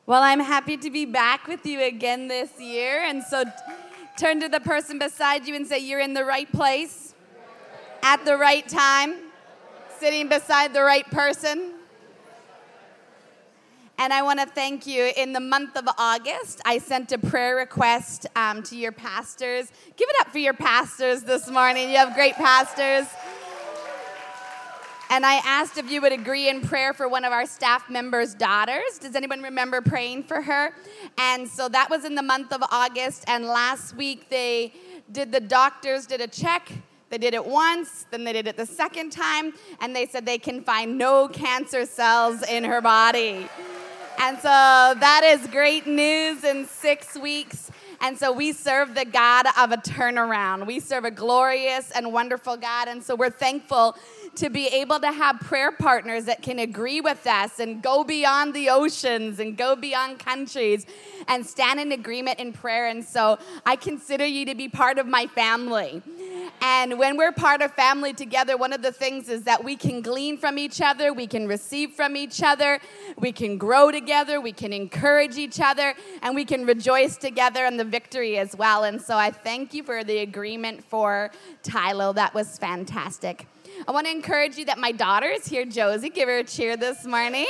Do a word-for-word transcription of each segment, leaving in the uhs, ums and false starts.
Well, I'm happy to be back with you again this year. And so turn to the person beside you and say, you're in the right place, at the right time, sitting beside the right person. And I want to thank you. In the month of August, I sent a prayer request um, to your pastors. Give it up for your pastors this morning. You have great pastors. And I asked if you would agree in prayer for one of our staff members' daughters. Does anyone remember praying for her? And so that was in the month of August. And last week they did, the doctors did a check. They did it once, then they did it the second time. And they said they can find no cancer cells in her body. And so that is great news in six weeks. And so we serve the God of a turnaround. We serve a glorious and wonderful God. And so we're thankful to be able to have prayer partners that can agree with us and go beyond the oceans and go beyond countries and stand in agreement in prayer. And so I consider you to be part of my family. And when we're part of family together, one of the things is that we can glean from each other, we can receive from each other, we can grow together, we can encourage each other, and we can rejoice together in the victory as well. And so I thank you for the agreement for Tylo. That was fantastic. I want to encourage you that my daughter is here, Josie. Give her a cheer this morning.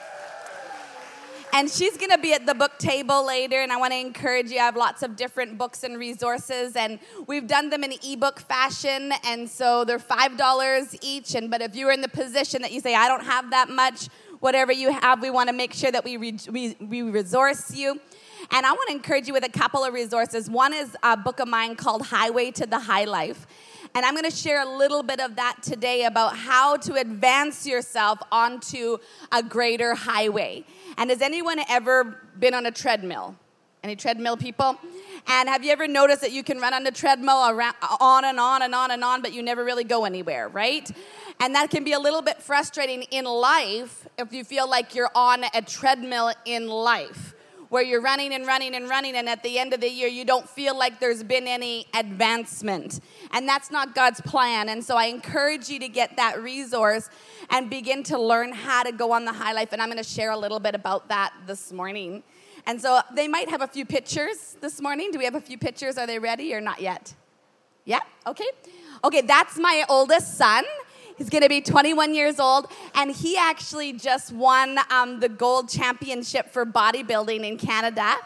And she's going to be at the book table later, and I want to encourage you. I have lots of different books and resources, and we've done them in ebook fashion, and so they're five dollars each. And but if you're in the position that you say, I don't have that much, whatever you have, we want to make sure that we, re- we, we resource you. And I want to encourage you with a couple of resources. One is a book of mine called Highway to the High Life. And I'm going to share a little bit of that today about how to advance yourself onto a greater highway. And has anyone ever been on a treadmill? Any treadmill people? And have you ever noticed that you can run on the treadmill around, on and on and on and on, but you never really go anywhere, right? And that can be a little bit frustrating in life if you feel like you're on a treadmill in life, where you're running and running and running, and at the end of the year, you don't feel like there's been any advancement. And that's not God's plan. And so I encourage you to get that resource and begin to learn how to go on the high life. And I'm going to share a little bit about that this morning. And so they might have a few pictures this morning. Do we have a few pictures? Are they ready or not yet? Yeah? Okay. Okay, that's my oldest son. He's going to be twenty-one years old, and he actually just won um, the gold championship for bodybuilding in Canada.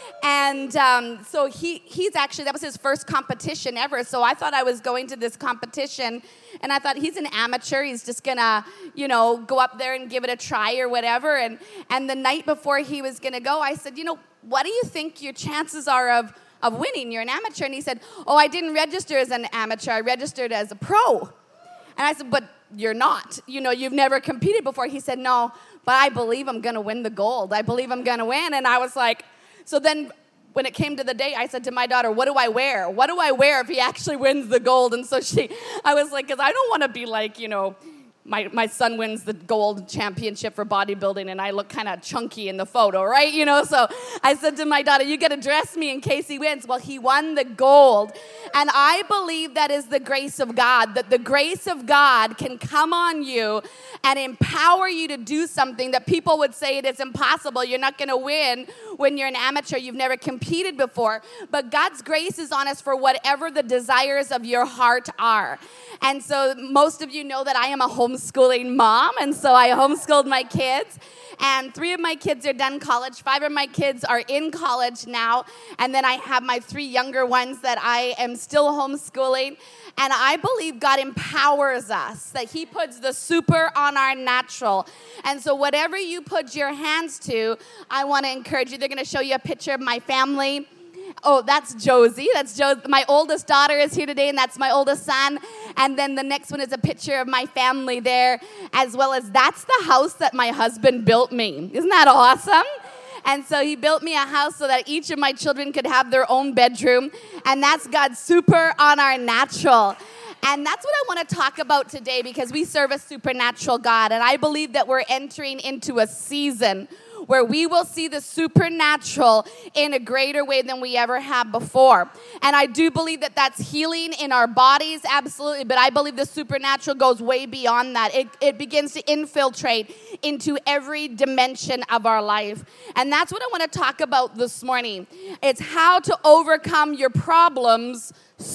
And um, so he he's actually, that was his first competition ever. So I thought I was going to this competition, and I thought he's an amateur. He's just going to, you know, go up there and give it a try or whatever. And, and the night before he was going to go, I said, you know, what do you think your chances are of, of winning? You're an amateur. And he said, oh, I didn't register as an amateur. I registered as a pro. And I said, but you're not. You know, you've never competed before. He said, no, but I believe I'm going to win the gold. I believe I'm going to win. And I was like, so then when it came to the day, I said to my daughter, what do I wear? What do I wear if he actually wins the gold? And so she, I was like, because I don't want to be like, you know, my, my son wins the gold championship for bodybuilding and I look kind of chunky in the photo, right? You know, so I said to my daughter, you got to dress me in case he wins. Well, he won the gold. And I believe that is the grace of God, that the grace of God can come on you and empower you to do something that people would say it is impossible. You're not going to win when you're an amateur. You've never competed before. But God's grace is on us for whatever the desires of your heart are. And so most of you know that I am a homeschooling mom, and so I homeschooled my kids. And three of my kids are done college. Five of my kids are in college now. And then I have my three younger ones that I am still homeschooling. And I believe God empowers us, that he puts the super on our natural. And so whatever you put your hands to, I want to encourage you. They're going to show you a picture of my family. Oh, that's Josie. That's jo- my oldest daughter is here today, and that's my oldest son. And then the next one is a picture of my family there, as well as that's the house that my husband built me. Isn't that awesome? And so he built me a house so that each of my children could have their own bedroom. And that's God's super on our natural. And that's what I want to talk about today, because we serve a supernatural God. And I believe that we're entering into a season where we will see the supernatural in a greater way than we ever have before. And I do believe that that's healing in our bodies, absolutely, but I believe the supernatural goes way beyond that. It, it begins to infiltrate into every dimension of our life. And that's what I want to talk about this morning. It's how to overcome your problems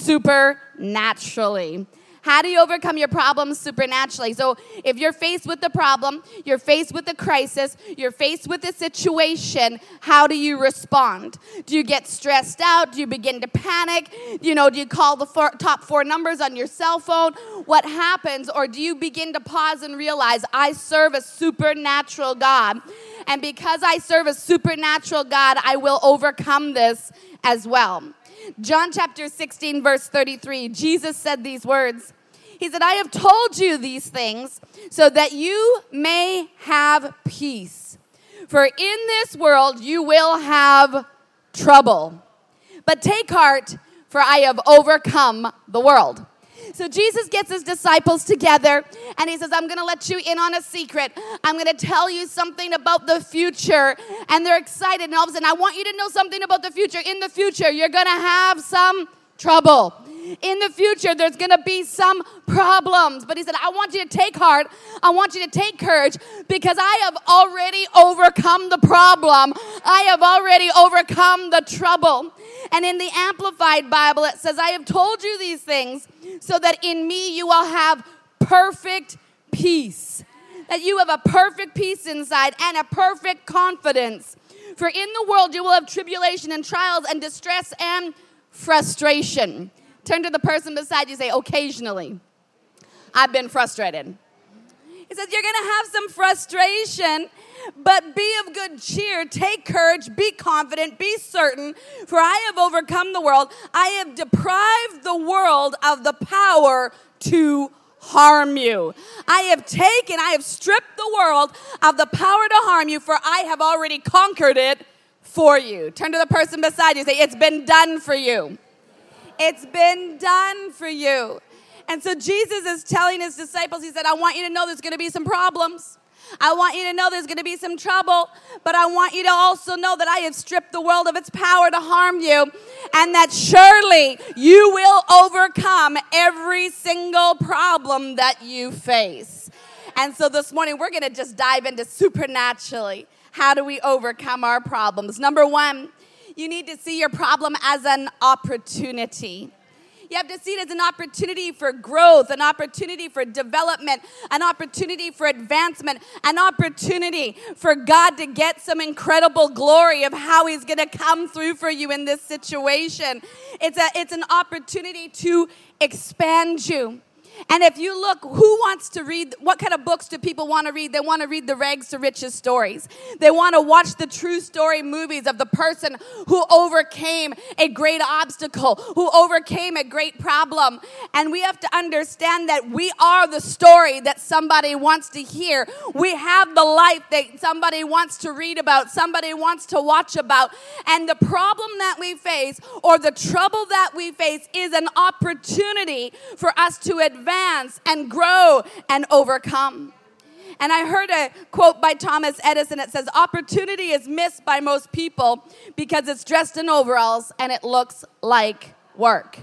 supernaturally. How do you overcome your problems supernaturally? So if you're faced with a problem, you're faced with a crisis, you're faced with a situation, how do you respond? Do you get stressed out? Do you begin to panic? You know, do you call the four, top four numbers on your cell phone? What happens? Or do you begin to pause and realize, I serve a supernatural God, and because I serve a supernatural God, I will overcome this as well. John chapter sixteen, verse thirty-three, Jesus said these words. He said, I have told you these things so that you may have peace. For in this world you will have trouble. But take heart, for I have overcome the world. So Jesus gets his disciples together, and he says, I'm going to let you in on a secret. I'm going to tell you something about the future. And they're excited, and all of a sudden, I want you to know something about the future. In the future, you're going to have some trouble. In the future, there's going to be some problems. But he said, I want you to take heart. I want you to take courage, because I have already overcome the problem. I have already overcome the trouble. And in the Amplified Bible, it says, I have told you these things so that in me you will have perfect peace. That you have a perfect peace inside and a perfect confidence. For in the world you will have tribulation and trials and distress and frustration. Turn to the person beside you and say, occasionally, I've been frustrated. He says, you're going to have some frustration, but be of good cheer. Take courage. Be confident. Be certain. For I have overcome the world. I have deprived the world of the power to harm you. I have taken, I have stripped the world of the power to harm you, for I have already conquered it for you. Turn to the person beside you and say, it's been done for you. It's been done for you. And so Jesus is telling his disciples, he said, I want you to know there's going to be some problems. I want you to know there's going to be some trouble, but I want you to also know that I have stripped the world of its power to harm you, and that surely you will overcome every single problem that you face. And so this morning, we're going to just dive into supernaturally. How do we overcome our problems? Number one, you need to see your problem as an opportunity. You have to see it as an opportunity for growth, an opportunity for development, an opportunity for advancement, an opportunity for God to get some incredible glory of how he's going to come through for you in this situation. It's a, it's an opportunity to expand you. And if you look, who wants to read, what kind of books do people want to read? They want to read the rags to riches stories. They want to watch the true story movies of the person who overcame a great obstacle, who overcame a great problem. And we have to understand that we are the story that somebody wants to hear. We have the life that somebody wants to read about, somebody wants to watch about. And the problem that we face, or the trouble that we face, is an opportunity for us to advance. advance and grow and overcome. And I heard a quote by Thomas Edison. It says, opportunity is missed by most people because it's dressed in overalls and it looks like work.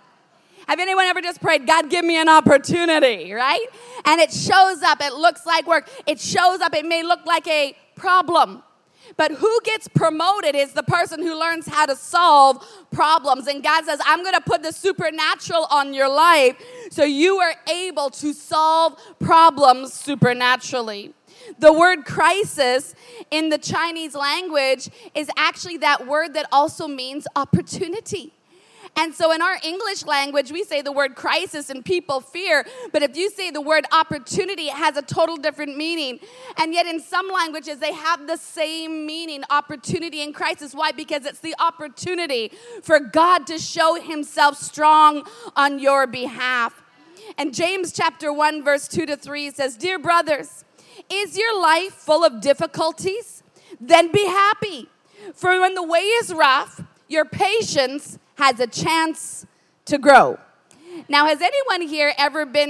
Have anyone ever just prayed, God, give me an opportunity, right? And it shows up. It looks like work. It shows up. It may look like a problem. But who gets promoted is the person who learns how to solve problems. And God says, I'm going to put the supernatural on your life so you are able to solve problems supernaturally. The word crisis in the Chinese language is actually that word that also means opportunity. And so in our English language, we say the word crisis and people fear. But if you say the word opportunity, it has a total different meaning. And yet in some languages, they have the same meaning, opportunity and crisis. Why? Because it's the opportunity for God to show himself strong on your behalf. And James chapter one, verse two to three says, Dear brothers, is your life full of difficulties? Then be happy. For when the way is rough, your patience has a chance to grow. Now, has anyone here ever been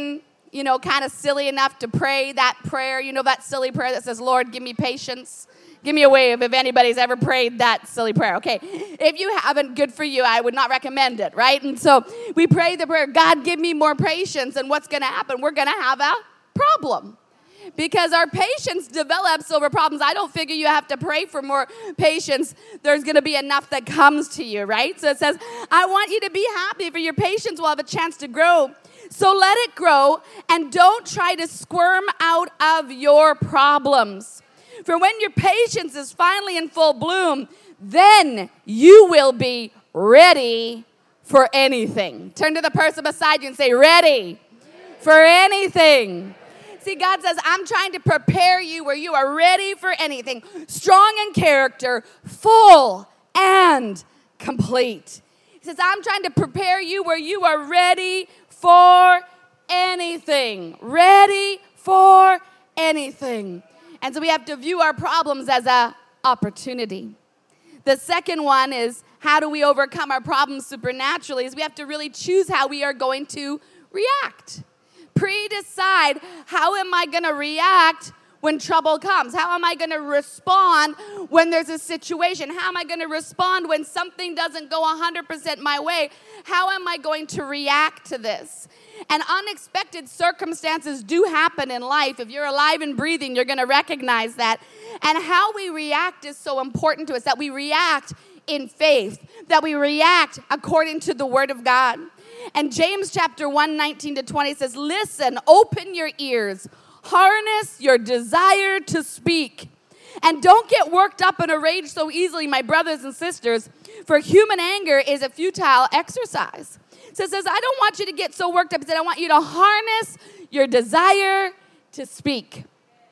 you know, kind of silly enough to pray that prayer, you know, that silly prayer that says, Lord, give me patience. Give me a wave if anybody's ever prayed that silly prayer. Okay, if you haven't, good for you. I would not recommend it, right? And so we pray the prayer, God, give me more patience. And what's going to happen? We're going to have a problem. Because our patience develops over problems. I don't figure you have to pray for more patience. There's going to be enough that comes to you, right? So it says, I want you to be happy, for your patience will have a chance to grow. So let it grow, and don't try to squirm out of your problems. For when your patience is finally in full bloom, then you will be ready for anything. Turn to the person beside you and say, ready for anything. See, God says, I'm trying to prepare you where you are ready for anything. Strong in character, full and complete. He says, I'm trying to prepare you where you are ready for anything. Ready for anything. And so we have to view our problems as an opportunity. The second one is, how do we overcome our problems supernaturally? Is we have to really choose how we are going to react. Pre-decide, how am I going to react when trouble comes? How am I going to respond when there's a situation? How am I going to respond when something doesn't go one hundred percent my way? How am I going to react to this? And unexpected circumstances do happen in life. If you're alive and breathing, you're going to recognize that. And how we react is so important to us, that we react in faith, that we react according to the Word of God. And James chapter one, nineteen to twenty says, listen, open your ears, harness your desire to speak. And don't get worked up in a rage so easily, my brothers and sisters, for human anger is a futile exercise. So it says, I don't want you to get so worked up. It said, I want you to harness your desire to speak.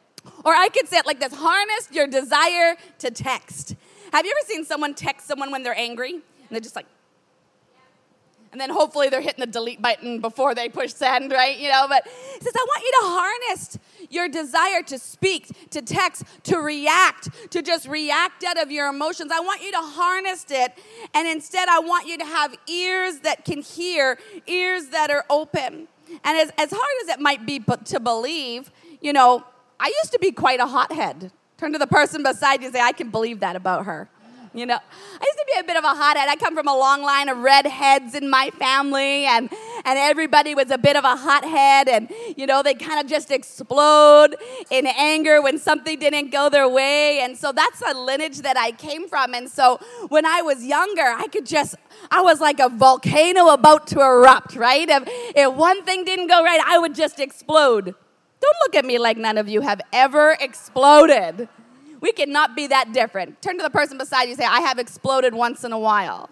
Or I could say it like this, harness your desire to text. Have you ever seen someone text someone when they're angry? And they're just like, and then hopefully they're hitting the delete button before they push send, right? You know, but it says, I want you to harness your desire to speak, to text, to react, to just react out of your emotions. I want you to harness it, and instead I want you to have ears that can hear, ears that are open. And as, as hard as it might be to believe, you know, I used to be quite a hothead. Turn to the person beside you and say, I can believe that about her. You know, I used to be a bit of a hothead. I come from a long line of redheads in my family, and, and everybody was a bit of a hothead, and, you know, they kind of just explode in anger when something didn't go their way, and so that's the lineage that I came from, and so when I was younger, I could just, I was like a volcano about to erupt, right? If, if one thing didn't go right, I would just explode. Don't look at me like none of you have ever exploded. We cannot be that different. Turn to the person beside you and say, I have exploded once in a while.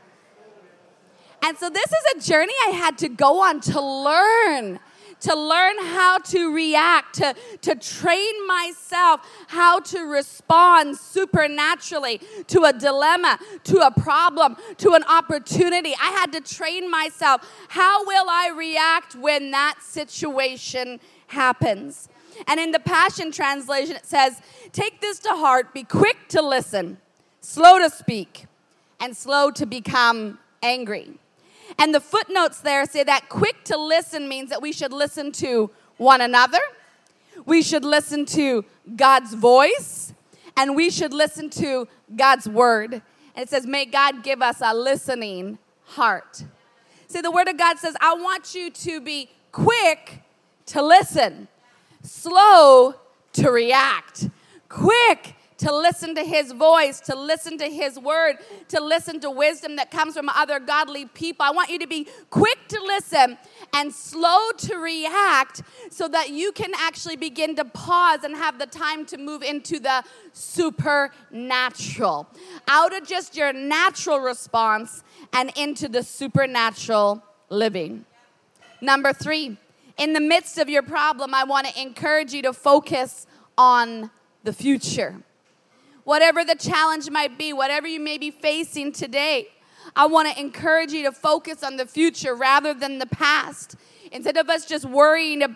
And so this is a journey I had to go on to learn, to learn how to react, to, to train myself how to respond supernaturally to a dilemma, to a problem, to an opportunity. I had to train myself. How will I react when that situation happens? And in the Passion Translation, it says, take this to heart, be quick to listen, slow to speak, and slow to become angry. And the footnotes there say that quick to listen means that we should listen to one another, we should listen to God's voice, and we should listen to God's word. And it says, may God give us a listening heart. See, the word of God says, I want you to be quick to listen, slow to react, quick to listen to his voice, to listen to his word, to listen to wisdom that comes from other godly people. I want you to be quick to listen and slow to react so that you can actually begin to pause and have the time to move into the supernatural. Out of just your natural response and into the supernatural living. Number three, in the midst of your problem, I want to encourage you to focus on the future. Whatever the challenge might be, whatever you may be facing today, I want to encourage you to focus on the future rather than the past. Instead of us just worrying about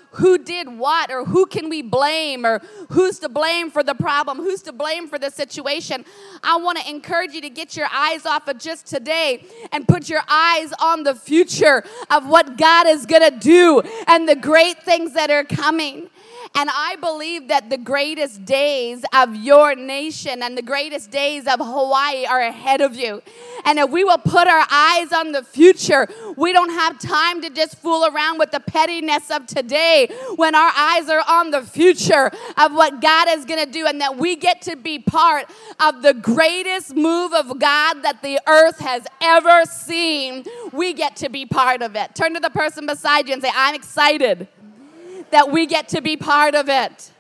who did what, or who can we blame, or who's to blame for the problem, who's to blame for the situation. I want to encourage you to get your eyes off of just today and put your eyes on the future of what God is going to do and the great things that are coming. And I believe that the greatest days of your nation and the greatest days of Hawaii are ahead of you. And if we will put our eyes on the future, we don't have time to just fool around with the pettiness of today when our eyes are on the future of what God is going to do, and that we get to be part of the greatest move of God that the earth has ever seen. We get to be part of it. Turn to the person beside you and say, I'm excited that we get to be part of it.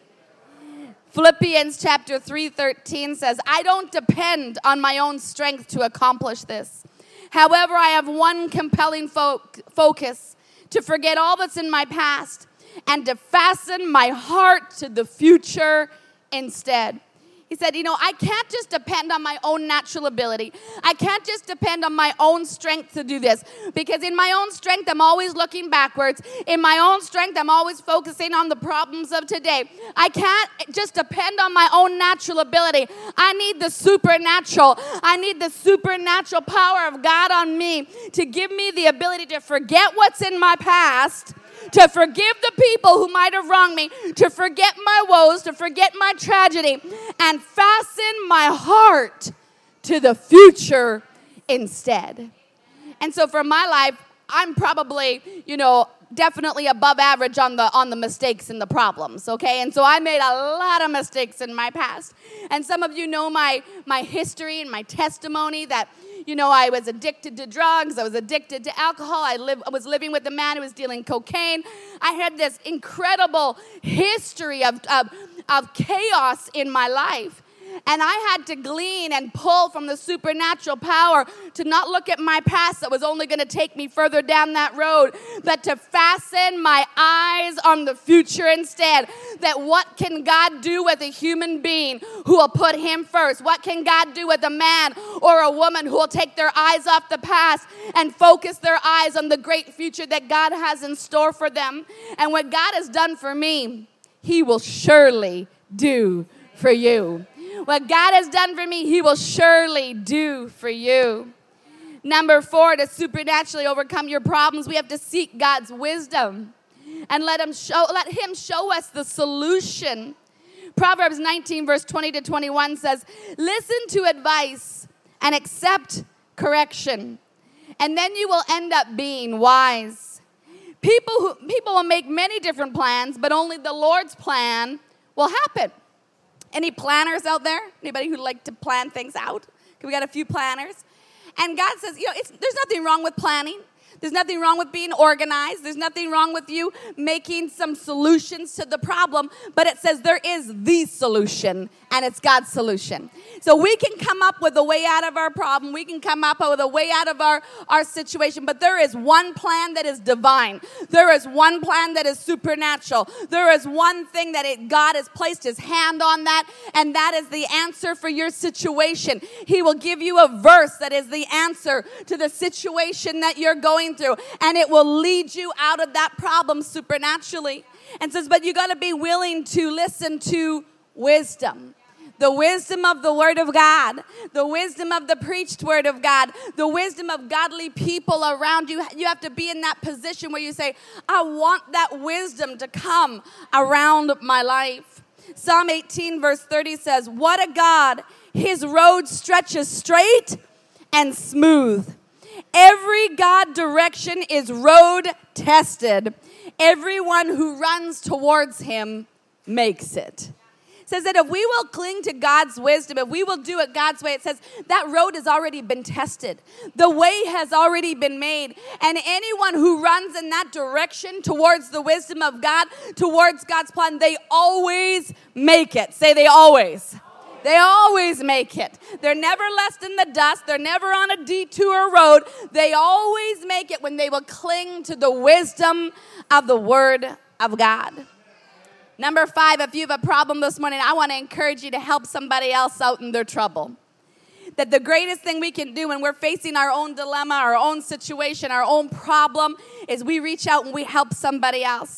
Philippians chapter three thirteen says, I don't depend on my own strength to accomplish this. However, I have one compelling fo- focus, to forget all that's in my past and to fasten my heart to the future instead. He said, you know, I can't just depend on my own natural ability. I can't just depend on my own strength to do this. Because in my own strength, I'm always looking backwards. In my own strength, I'm always focusing on the problems of today. I can't just depend on my own natural ability. I need the supernatural. I need the supernatural power of God on me to give me the ability to forget what's in my past, to forgive the people who might have wronged me, to forget my woes, to forget my tragedy, and fasten my heart to the future instead. And so for my life, I'm probably, you know, definitely above average on the on the mistakes and the problems, okay? And so I made a lot of mistakes in my past. And some of you know my my history and my testimony that, you know, I was addicted to drugs. I was addicted to alcohol. I, live, I was living with a man who was dealing cocaine. I had this incredible history of, of, of chaos in my life. And I had to glean and pull from the supernatural power to not look at my past that was only going to take me further down that road, but to fasten my eyes on the future instead. That what can God do with a human being who will put him first? What can God do with a man or a woman who will take their eyes off the past and focus their eyes on the great future that God has in store for them? And what God has done for me, he will surely do for you. What God has done for me, he will surely do for you. Number four, to supernaturally overcome your problems, we have to seek God's wisdom and let him show, let him show us the solution. Proverbs nineteen, verse twenty to twenty-one says, listen to advice and accept correction, and then you will end up being wise. People, who, people will make many different plans, but only the Lord's plan will happen. Any planners out there? Anybody who like to plan things out? We got a few planners. And God says, you know, it's, there's nothing wrong with planning. There's nothing wrong with being organized. There's nothing wrong with you making some solutions to the problem. But it says there is the solution, and it's God's solution. So we can come up with a way out of our problem. We can come up with a way out of our, our situation. But there is one plan that is divine. There is one plan that is supernatural. There is one thing that it, God has placed his hand on that, and that is the answer for your situation. He will give you a verse that is the answer to the situation that you're going through, and it will lead you out of that problem supernaturally. And says, but you got to be willing to listen to wisdom. The wisdom of the Word of God, the wisdom of the preached Word of God, the wisdom of godly people around you. You have to be in that position where you say, I want that wisdom to come around my life. Psalm eighteen, verse thirty says, what a God, his road stretches straight and smooth. Every God direction is road tested. Everyone who runs towards him makes it. It says that if we will cling to God's wisdom, if we will do it God's way, it says that road has already been tested. The way has already been made. And anyone who runs in that direction towards the wisdom of God, towards God's plan, they always make it. Say they always. They always make it. They're never left in the dust. They're never on a detour road. They always make it when they will cling to the wisdom of the Word of God. Number five, if you have a problem this morning, I want to encourage you to help somebody else out in their trouble. That the greatest thing we can do when we're facing our own dilemma, our own situation, our own problem, is we reach out and we help somebody else.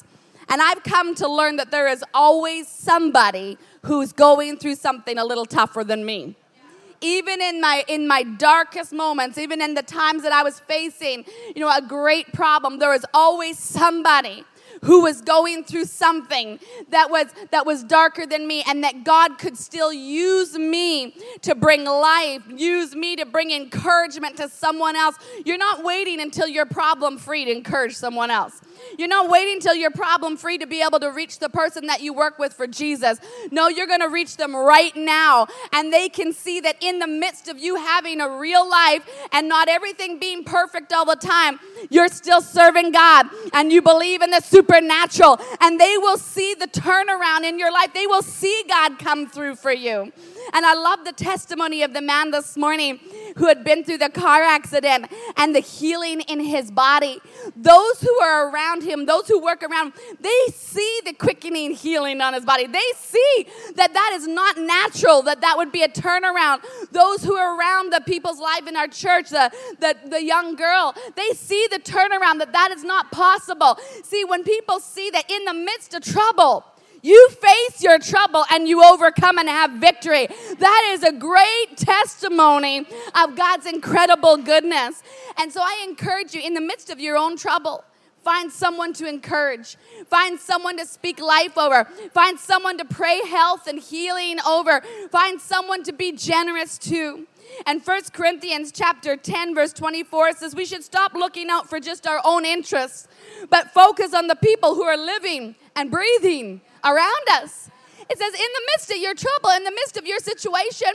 And I've come to learn that there is always somebody who's going through something a little tougher than me. Even in my in my darkest moments, even in the times that I was facing, you know, a great problem, there was always somebody who was going through something that was that was darker than me, and that God could still use me to bring life, use me to bring encouragement to someone else. You're not waiting until you're problem-free to encourage someone else. You're not waiting until you're problem-free to be able to reach the person that you work with for Jesus. No, you're going to reach them right now, and they can see that in the midst of you having a real life and not everything being perfect all the time, you're still serving God, and you believe in the supernatural, and they will see the turnaround in your life. They will see God come through for you. And I love the testimony of the man this morning who had been through the car accident and the healing in his body. Those who are around him, those who work around him, they see the quickening healing on his body. They see that that is not natural, that that would be a turnaround. Those who are around the people's life in our church, the, the, the young girl, they see the turnaround, that that is not possible. See, when people see that in the midst of trouble, you face your trouble and you overcome and have victory. That is a great testimony of God's incredible goodness. And so I encourage you, in the midst of your own trouble, find someone to encourage. Find someone to speak life over. Find someone to pray health and healing over. Find someone to be generous to. And First Corinthians chapter ten, verse twenty-four says we should stop looking out for just our own interests, but focus on the people who are living and breathing around us. It says in the midst of your trouble, in the midst of your situation,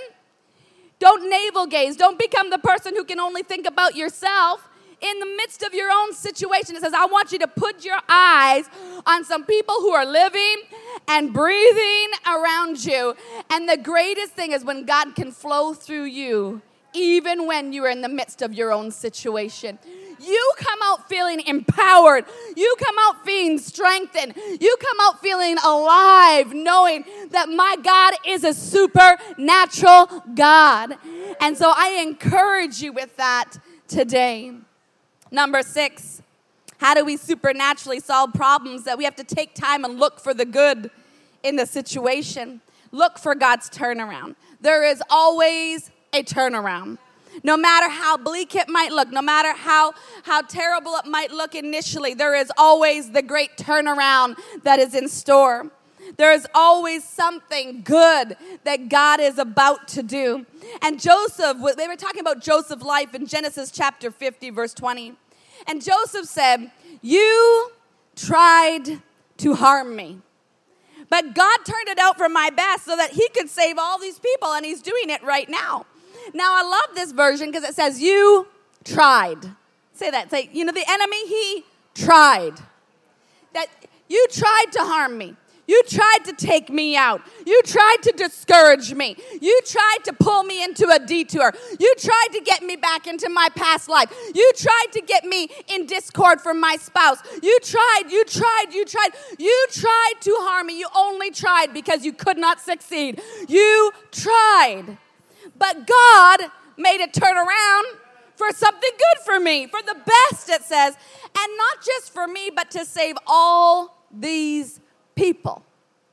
don't navel gaze. Don't become the person who can only think about yourself. In the midst of your own situation, it says, I want you to put your eyes on some people who are living and breathing around you. And the greatest thing is when God can flow through you, even when you are in the midst of your own situation. You come out feeling empowered. You come out feeling strengthened. You come out feeling alive, knowing that my God is a supernatural God. And so I encourage you with that today. Number six, how do we supernaturally solve problems? That we have to take time and look for the good in the situation. Look for God's turnaround. There is always a turnaround. No matter how bleak it might look, no matter how, how terrible it might look initially, there is always the great turnaround that is in store. There is always something good that God is about to do. And Joseph, they were talking about Joseph's life in Genesis chapter fifty, verse twenty. And Joseph said, you tried to harm me, but God turned it out for my best so that he could save all these people, and he's doing it right now. Now, I love this version because it says, you tried. Say that. Say, you know, the enemy, he tried. That you tried to harm me. You tried to take me out. You tried to discourage me. You tried to pull me into a detour. You tried to get me back into my past life. You tried to get me in discord from my spouse. You tried, you tried, you tried. You tried to harm me. You only tried because you could not succeed. You tried. But God made it turn around for something good for me, for the best, it says. And not just for me, but to save all these people.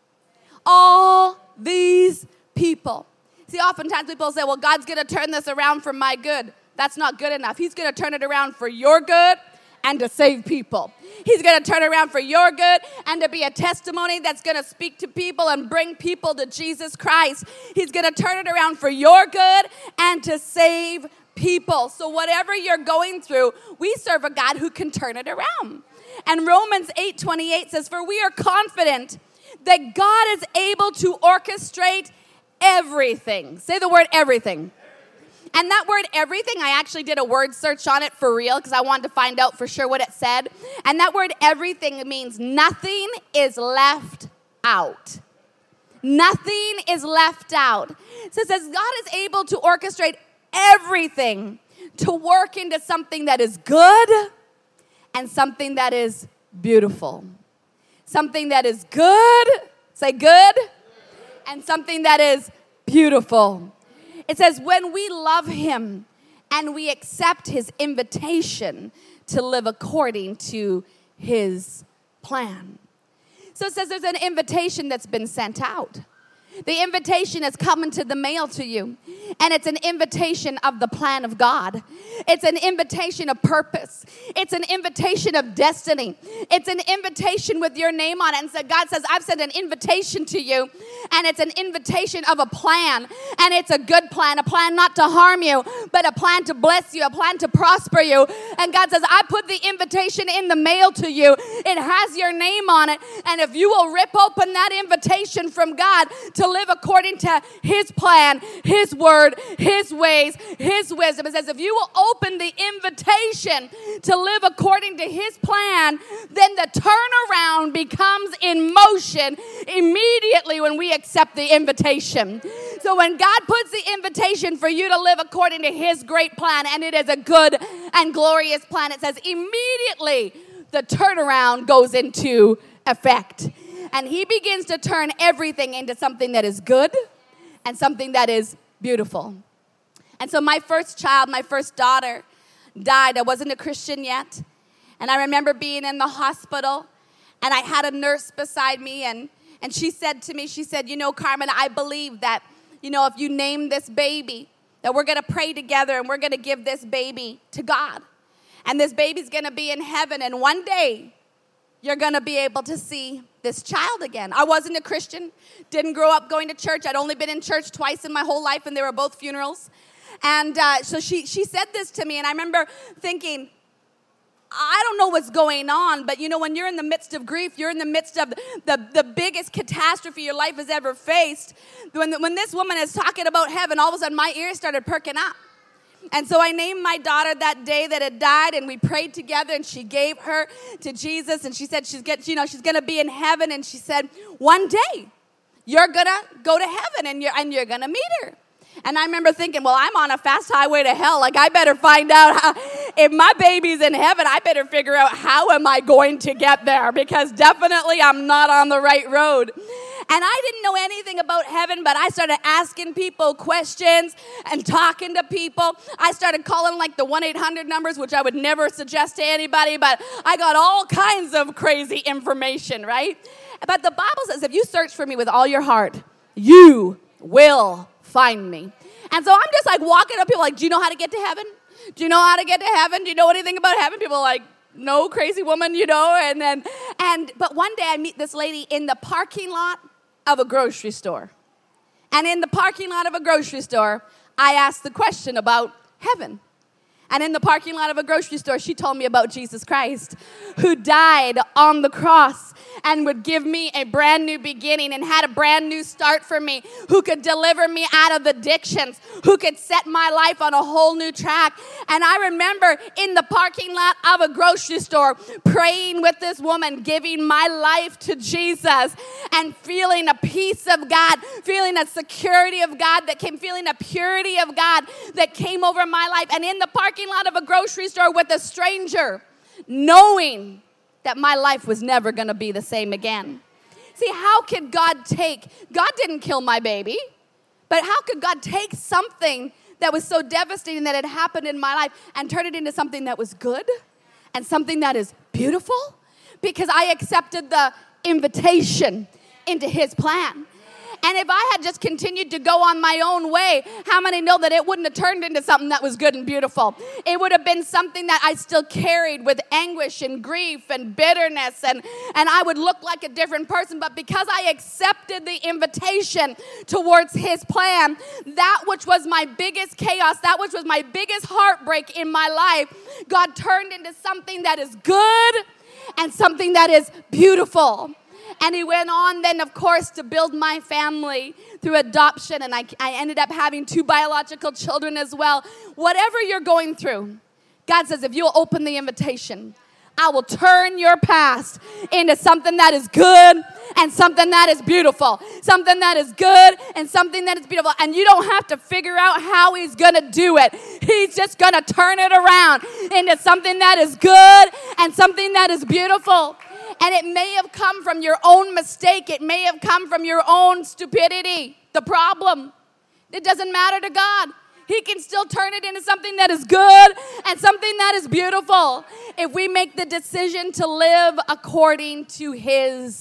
All these people. See, oftentimes people say, well, God's going to turn this around for my good. That's not good enough. He's going to turn it around for your good and to save people. He's going to turn around for your good and to be a testimony that's going to speak to people and bring people to Jesus Christ. He's going to turn it around for your good and to save people. So whatever you're going through, we serve a God who can turn it around. And Romans eight twenty-eight says, for we are confident that God is able to orchestrate everything. Say the word everything. And that word everything, I actually did a word search on it for real because I wanted to find out for sure what it said. And that word everything means nothing is left out. Nothing is left out. So it says God is able to orchestrate everything to work into something that is good and something that is beautiful. Something that is good, say good, and something that is beautiful. It says, when we love him and we accept his invitation to live according to his plan. So it says there's an invitation that's been sent out. The invitation is coming to the mail to you. And it's an invitation of the plan of God. It's an invitation of purpose. It's an invitation of destiny. It's an invitation with your name on it. And so God says, I've sent an invitation to you. And it's an invitation of a plan. And it's a good plan. A plan not to harm you, but a plan to bless you. A plan to prosper you. And God says, I put the invitation in the mail to you. It has your name on it. And if you will rip open that invitation from God to live according to His plan, His word, His ways, His wisdom. It says if you will open the invitation to live according to His plan, then the turnaround becomes in motion immediately when we accept the invitation. So when God puts the invitation for you to live according to His great plan, and it is a good and glorious plan, it says immediately the turnaround goes into effect. And He begins to turn everything into something that is good and something that is beautiful. And so my first child, my first daughter, died. I wasn't a Christian yet. And I remember being in the hospital, and I had a nurse beside me, and, and she said to me, she said, you know, Carmen, I believe that, you know, if you name this baby, that we're going to pray together, and we're going to give this baby to God. And this baby's going to be in heaven, and one day, you're going to be able to see this child again. I wasn't a Christian, didn't grow up going to church. I'd only been in church twice in my whole life, and they were both funerals. And uh, so she, she said this to me, and I remember thinking, I don't know what's going on, but you know, when you're in the midst of grief, you're in the midst of the, the biggest catastrophe your life has ever faced. When, when this woman is talking about heaven, all of a sudden my ears started perking up. And so I named my daughter that day that had died, and we prayed together, and she gave her to Jesus, and she said she's get, you know, she's going to be in heaven, and she said, one day you're going to go to heaven, and you're, and you're going to meet her. And I remember thinking, well, I'm on a fast highway to hell. Like, I better find out how, if my baby's in heaven, I better figure out how am I going to get there, because definitely I'm not on the right road. And I didn't know anything about heaven, but I started asking people questions and talking to people. I started calling like the one eight hundred numbers, which I would never suggest to anybody, but I got all kinds of crazy information, right? But the Bible says if you search for me with all your heart, you will find me. And so I'm just like walking up, people like, do you know how to get to heaven? Do you know how to get to heaven? Do you know anything about heaven? People are like, no, crazy woman, you know, and then, and, but one day I meet this lady in the parking lot of a grocery store. And in the parking lot of a grocery store, I asked the question about heaven. And in the parking lot of a grocery store, she told me about Jesus Christ, who died on the cross and would give me a brand new beginning and had a brand new start for me, who could deliver me out of addictions, who could set my life on a whole new track. And I remember in the parking lot of a grocery store praying with this woman, giving my life to Jesus and feeling a peace of God, feeling a security of God that came, feeling a purity of God that came over my life. And in the parking lot of a grocery store with a stranger, knowing that my life was never going to be the same again. See, how could God take, God didn't kill my baby, but how could God take something that was so devastating that had happened in my life and turn it into something that was good and something that is beautiful? Because I accepted the invitation into His plan. And if I had just continued to go on my own way, how many know that it wouldn't have turned into something that was good and beautiful? It would have been something that I still carried with anguish and grief and bitterness, and, and I would look like a different person. But because I accepted the invitation towards His plan, that which was my biggest chaos, that which was my biggest heartbreak in my life, God turned into something that is good and something that is beautiful. And He went on then, of course, to build my family through adoption. And I, I ended up having two biological children as well. Whatever you're going through, God says, if you'll open the invitation, I will turn your past into something that is good and something that is beautiful. Something that is good and something that is beautiful. And you don't have to figure out how He's going to do it. He's just going to turn it around into something that is good and something that is beautiful. And it may have come from your own mistake. It may have come from your own stupidity. The problem, it doesn't matter to God. He can still turn it into something that is good and something that is beautiful if we make the decision to live according to His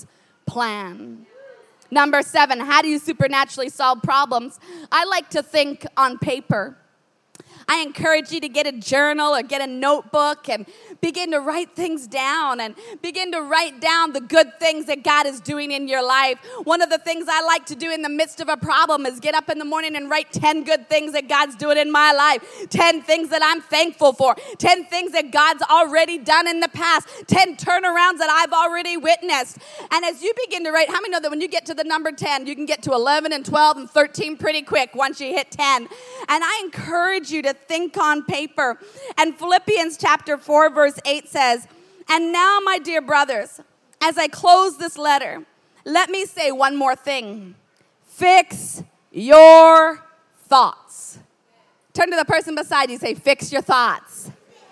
plan. Number seven, how do you supernaturally solve problems? I like to think on paper. I encourage you to get a journal or get a notebook and begin to write things down and begin to write down the good things that God is doing in your life. One of the things I like to do in the midst of a problem is get up in the morning and write ten good things that God's doing in my life, ten things that I'm thankful for, ten things that God's already done in the past, ten turnarounds that I've already witnessed. And as you begin to write, how many know that when you get to the number ten, you can get to eleven and twelve and thirteen pretty quick once you hit ten? And I encourage you to think on paper. And Philippians chapter four, verse eight says, "And now, my dear brothers, as I close this letter, let me say one more thing. Fix your thoughts." Turn to the person beside you, say, fix your thoughts.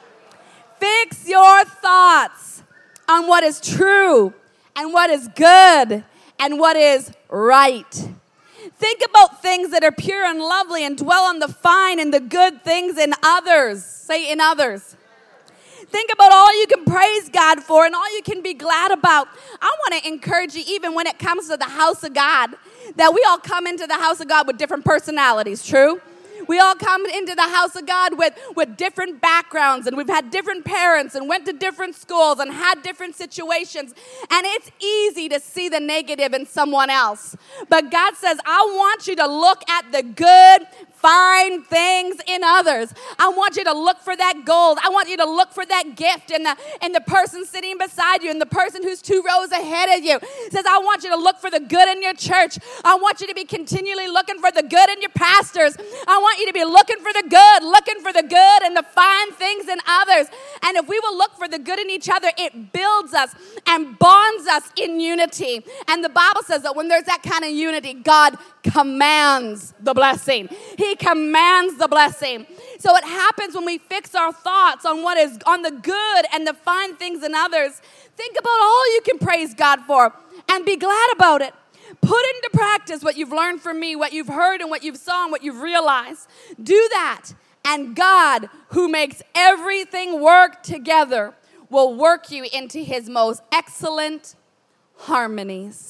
Fix your thoughts on what is true and what is good and what is right. Think about things that are pure and lovely and dwell on the fine and the good things in others. Say in others. Think about all you can praise God for and all you can be glad about. I want to encourage you, even when it comes to the house of God, that we all come into the house of God with different personalities, true? We all come into the house of God with, with different backgrounds, and we've had different parents and went to different schools and had different situations. And it's easy to see the negative in someone else. But God says, I want you to look at the good, fine things in others. I want you to look for that gold. I want you to look for that gift in the, in the person sitting beside you and the person who's two rows ahead of you. It says, I want you to look for the good in your church. I want you to be continually looking for the good in your pastors. I want you to be looking for the good, looking for the good and the fine things in others. And if we will look for the good in each other, it builds us and bonds us in unity. And the Bible says that when there's that kind of unity, God commands the blessing. He commands the blessing. So it happens when we fix our thoughts on what is on the good and the fine things in others. Think about all you can praise God for and be glad about it. Put into practice what you've learned from me, what you've heard and what you've saw and what you've realized. Do that, and God, who makes everything work together, will work you into his most excellent harmonies.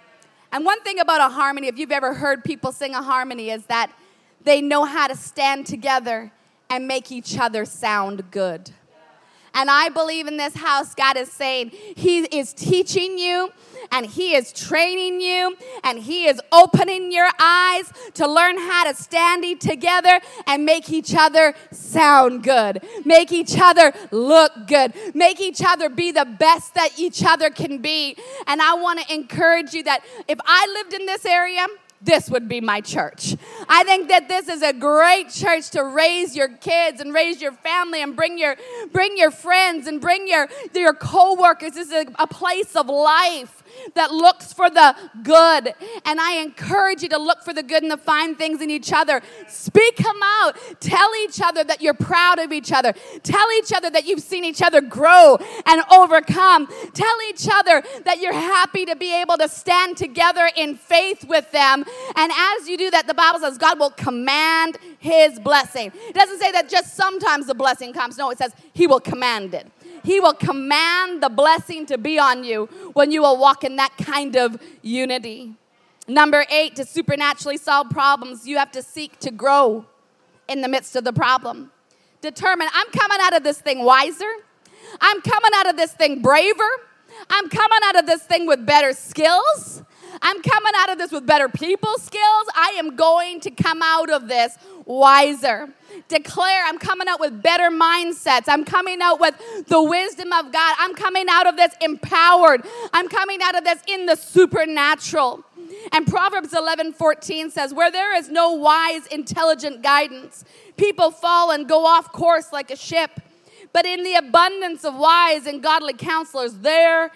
And one thing about a harmony, if you've ever heard people sing a harmony, is that they know how to stand together and make each other sound good. And I believe in this house, God is saying he is teaching you and he is training you and he is opening your eyes to learn how to stand together and make each other sound good. Make each other look good. Make each other be the best that each other can be. And I want to encourage you that if I lived in this area, this would be my church. I think that this is a great church to raise your kids and raise your family and bring your bring your friends and bring your, your co-workers. This is a, a place of life that looks for the good. And I encourage you to look for the good and the fine things in each other. Speak them out. Tell each other that you're proud of each other. Tell each other that you've seen each other grow and overcome. Tell each other that you're happy to be able to stand together in faith with them. And as you do that, the Bible says God will command his blessing. It doesn't say that just sometimes the blessing comes. No, it says he will command it. He will command the blessing to be on you when you will walk in that kind of unity. Number eight, to supernaturally solve problems, you have to seek to grow in the midst of the problem. Determine, I'm coming out of this thing wiser. I'm coming out of this thing braver. I'm coming out of this thing with better skills. I'm coming out of this with better people skills. I am going to come out of this wiser. Declare, I'm coming out with better mindsets. I'm coming out with the wisdom of God. I'm coming out of this empowered. I'm coming out of this in the supernatural. And Proverbs eleven fourteen says, where there is no wise, intelligent guidance, people fall and go off course like a ship. But in the abundance of wise and godly counselors, there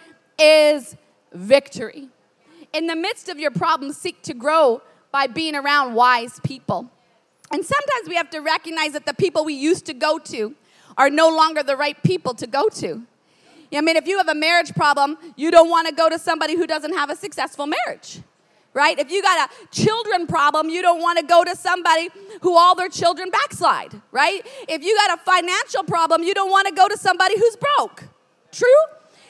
is victory. In the midst of your problems, seek to grow by being around wise people. And sometimes we have to recognize that the people we used to go to are no longer the right people to go to. I mean, if you have a marriage problem, you don't want to go to somebody who doesn't have a successful marriage, right? If you got a children problem, you don't want to go to somebody who all their children backslide, right? If you got a financial problem, you don't want to go to somebody who's broke. True?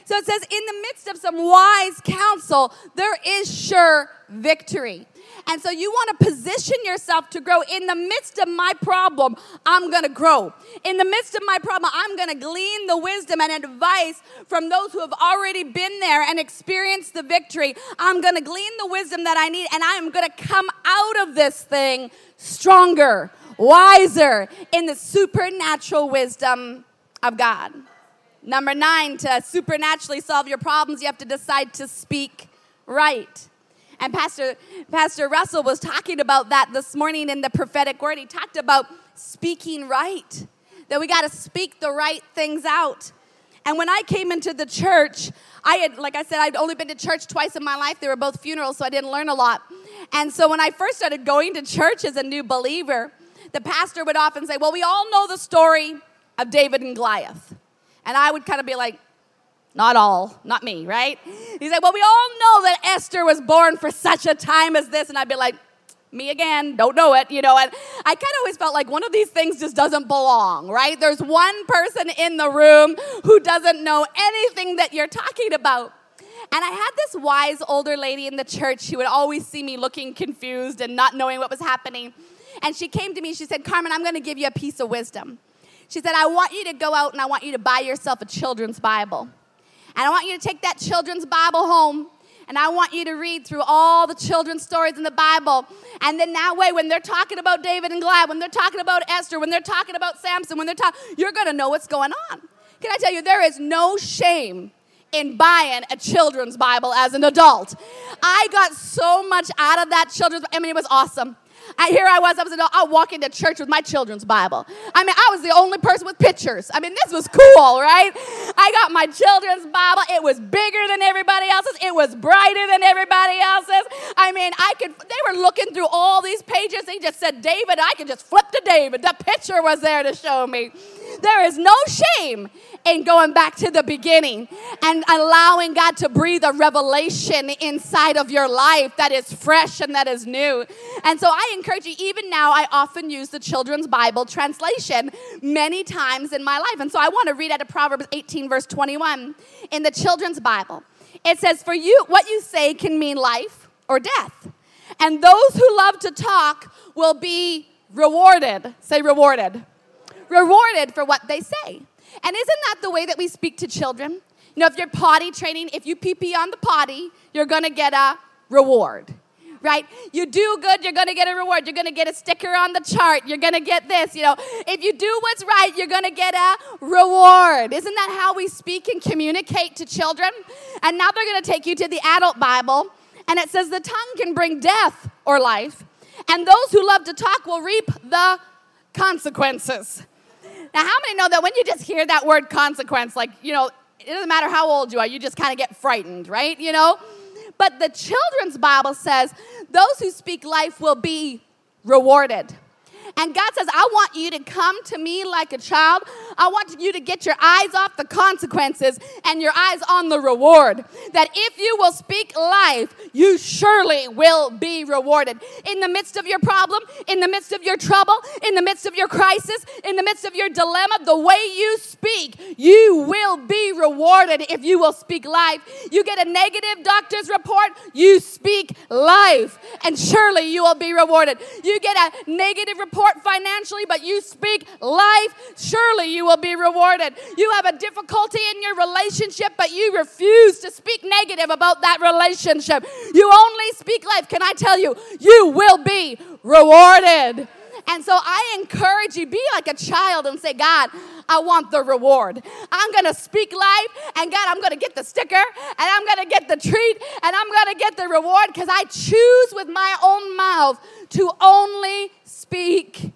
So it says, in the midst of some wise counsel, there is sure victory. And so you want to position yourself to grow. In the midst of my problem, I'm going to grow. In the midst of my problem, I'm going to glean the wisdom and advice from those who have already been there and experienced the victory. I'm going to glean the wisdom that I need, and I'm going to come out of this thing stronger, wiser, in the supernatural wisdom of God. Number nine, to supernaturally solve your problems, you have to decide to speak right. And Pastor, Pastor Russell was talking about that this morning in the prophetic word. He talked about speaking right, that we got to speak the right things out. And when I came into the church, I had, like I said, I'd only been to church twice in my life. They were both funerals, so I didn't learn a lot. And so when I first started going to church as a new believer, the pastor would often say, well, we all know the story of David and Goliath. And I would kind of be like, not all, not me, right? He's like, well, we all know that Esther was born for such a time as this. And I'd be like, me again, don't know it, you know. And I kind of always felt like one of these things just doesn't belong, right? There's one person in the room who doesn't know anything that you're talking about. And I had this wise older lady in the church who would always see me looking confused and not knowing what was happening. And she came to me, she said, Carmen, I'm going to give you a piece of wisdom. She said, I want you to go out and I want you to buy yourself a children's Bible. And I want you to take that children's Bible home, and I want you to read through all the children's stories in the Bible. And then that way, when they're talking about David and Goliath, when they're talking about Esther, when they're talking about Samson, when they're talking, you're going to know what's going on. Can I tell you, there is no shame in buying a children's Bible as an adult. I got so much out of that children's, I mean, it was awesome. I, here I was, I was an adult, I walk into church with my children's Bible. I mean, I was the only person with pictures. I mean, this was cool, right? I got my children's Bible. It was bigger than everybody else's. It was brighter than everybody else's. I mean, I could, they were looking through all these pages. They just said David. I could just flip to David. The picture was there to show me. There is no shame in going back to the beginning and allowing God to breathe a revelation inside of your life that is fresh and that is new. And so I encourage you, even now, I often use the Children's Bible translation many times in my life. And so I want to read out of Proverbs eighteen, verse twenty-one in the Children's Bible. It says, for you, what you say can mean life or death. And those who love to talk will be rewarded. Say rewarded. Rewarded for what they say. And isn't that the way that we speak to children? You know, if you're potty training, if you pee-pee on the potty, you're going to get a reward, right? You do good, you're going to get a reward. You're going to get a sticker on the chart. You're going to get this, you know. If you do what's right, you're going to get a reward. Isn't that how we speak and communicate to children? And now they're going to take you to the adult Bible, and it says the tongue can bring death or life, and those who love to talk will reap the consequences. Now, how many know that when you just hear that word consequence, like, you know, it doesn't matter how old you are, you just kind of get frightened, right? You know? But the Children's Bible says those who speak life will be rewarded. And God says, I want you to come to me like a child. I want you to get your eyes off the consequences and your eyes on the reward. That if you will speak life, you surely will be rewarded. In the midst of your problem, in the midst of your trouble, in the midst of your crisis, in the midst of your dilemma, the way you speak, you will be rewarded if you will speak life. You get a negative doctor's report, you speak life, and surely you will be rewarded. You get a negative report financially, but you speak life, surely you will be rewarded. You have a difficulty in your relationship, but you refuse to speak negative about that relationship. You only speak life. Can I tell you, you will be rewarded. And so I encourage you, be like a child and say, God, I want the reward. I'm going to speak life, and God, I'm going to get the sticker, and I'm going to get the treat, and I'm going to get the reward because I choose with my own mouth to only speak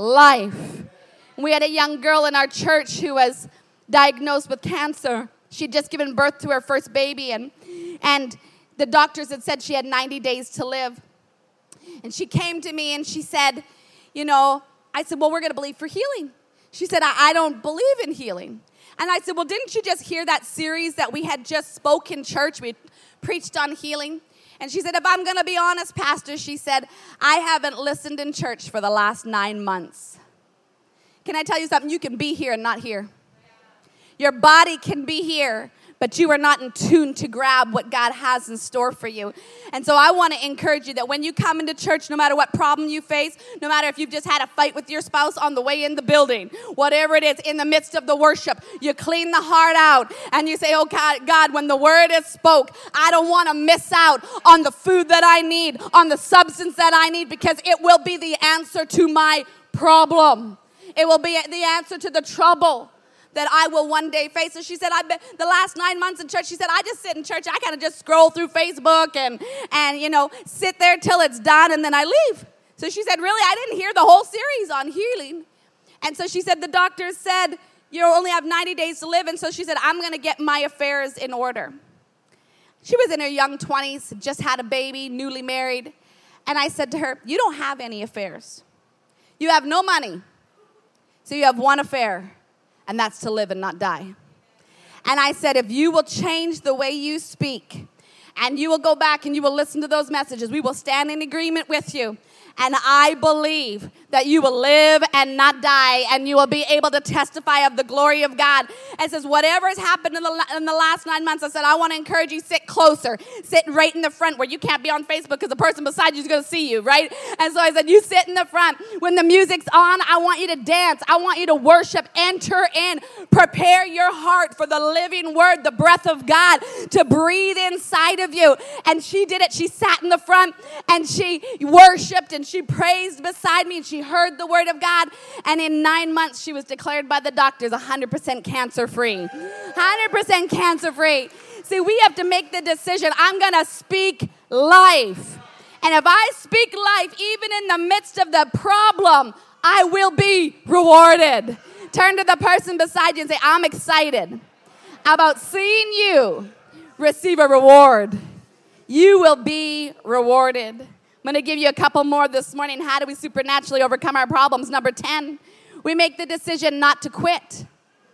life. We had a young girl in our church who was diagnosed with cancer. She'd just given birth to her first baby, and, and the doctors had said she had ninety days to live. And she came to me and she said, you know, I said, well, we're going to believe for healing. She said, I, I don't believe in healing. And I said, well, didn't you just hear that series that we had just spoke in church? We preached on healing. And she said, if I'm going to be honest, Pastor, she said, I haven't listened in church for the last nine months. Can I tell you something? You can be here and not hear. Your body can be here, but you are not in tune to grab what God has in store for you. And so I want to encourage you that when you come into church, no matter what problem you face, no matter if you've just had a fight with your spouse on the way in the building, whatever it is, in the midst of the worship, you clean the heart out and you say, oh God, God, when the word is spoke, I don't want to miss out on the food that I need, on the substance that I need, because it will be the answer to my problem. It will be the answer to the trouble that I will one day face. So she said, I've been the last nine months in church, she said, I just sit in church. I kind of just scroll through Facebook and, and, you know, sit there till it's done and then I leave. So she said, really, I didn't hear the whole series on healing. And so she said, the doctor said, you only have ninety days to live. And so she said, I'm going to get my affairs in order. She was in her young twenties, just had a baby, newly married. And I said to her, you don't have any affairs. You have no money. So you have one affair. And that's to live and not die. And I said, if you will change the way you speak, and you will go back and you will listen to those messages, we will stand in agreement with you. And I believe that you will live and not die, and you will be able to testify of the glory of God. And says, whatever has happened in the, in the last nine months, I said, I want to encourage you, sit closer. Sit right in the front where you can't be on Facebook because the person beside you is going to see you, right? And so I said, you sit in the front. When the music's on, I want you to dance. I want you to worship. Enter in. Prepare your heart for the living word, the breath of God, to breathe inside of you. And she did it. She sat in the front, and she worshiped, and she praised beside me, and she heard the word of God. And in nine months, she was declared by the doctors one hundred percent cancer-free. one hundred percent cancer-free. See, we have to make the decision. I'm going to speak life. And if I speak life, even in the midst of the problem, I will be rewarded. Turn to the person beside you and say, I'm excited about seeing you receive a reward. You will be rewarded. I'm going to give you a couple more this morning. How do we supernaturally overcome our problems? Number ten, we make the decision not to quit.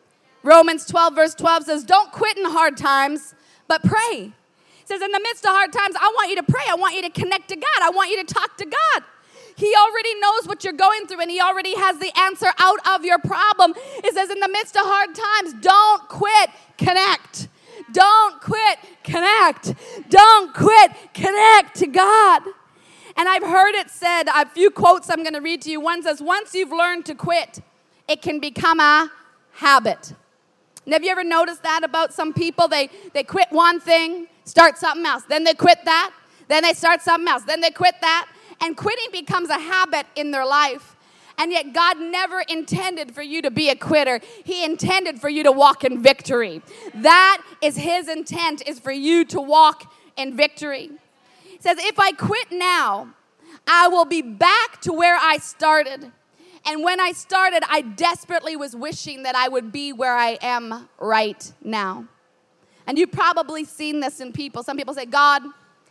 Romans twelve, verse twelve says, don't quit in hard times, but pray. It says, in the midst of hard times, I want you to pray. I want you to connect to God. I want you to talk to God. He already knows what you're going through, and he already has the answer out of your problem. It says, in the midst of hard times, don't quit, connect. Don't quit, connect. Don't quit, connect to God. And I've heard it said, a few quotes I'm going to read to you. One says, once you've learned to quit, it can become a habit. And have you ever noticed that about some people? They, they quit one thing, start something else. Then they quit that. Then they start something else. Then they quit that. And quitting becomes a habit in their life. And yet God never intended for you to be a quitter. He intended for you to walk in victory. That is his intent, is for you to walk in victory. It says, if I quit now, I will be back to where I started. And when I started, I desperately was wishing that I would be where I am right now. And you've probably seen this in people. Some people say, God,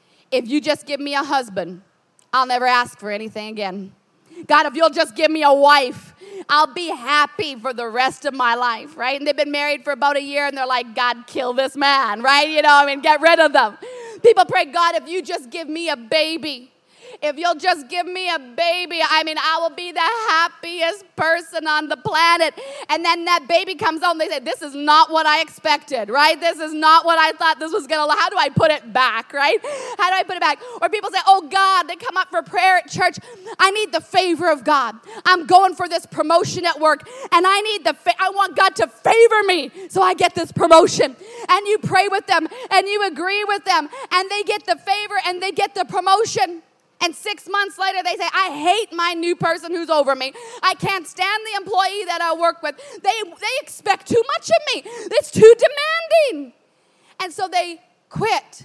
if you just give me a husband, I'll never ask for anything again. God, if you'll just give me a wife, I'll be happy for the rest of my life, right? And they've been married for about a year, and they're like, God, kill this man, right? You know, I mean, get rid of them. People pray, God, if you just give me a baby, if you'll just give me a baby, I mean, I will be the happiest person on the planet. And then that baby comes out and they say, this is not what I expected, right? This is not what I thought this was going to, how do I put it back, right? How do I put it back? Or people say, oh God, they come up for prayer at church. I need the favor of God. I'm going for this promotion at work, and I need the, fa- I want God to favor me so I get this promotion. And you pray with them and you agree with them, and they get the favor and they get the promotion. And six months later, they say, I hate my new person who's over me. I can't stand the employee that I work with. They, they expect too much of me. It's too demanding. And so they quit.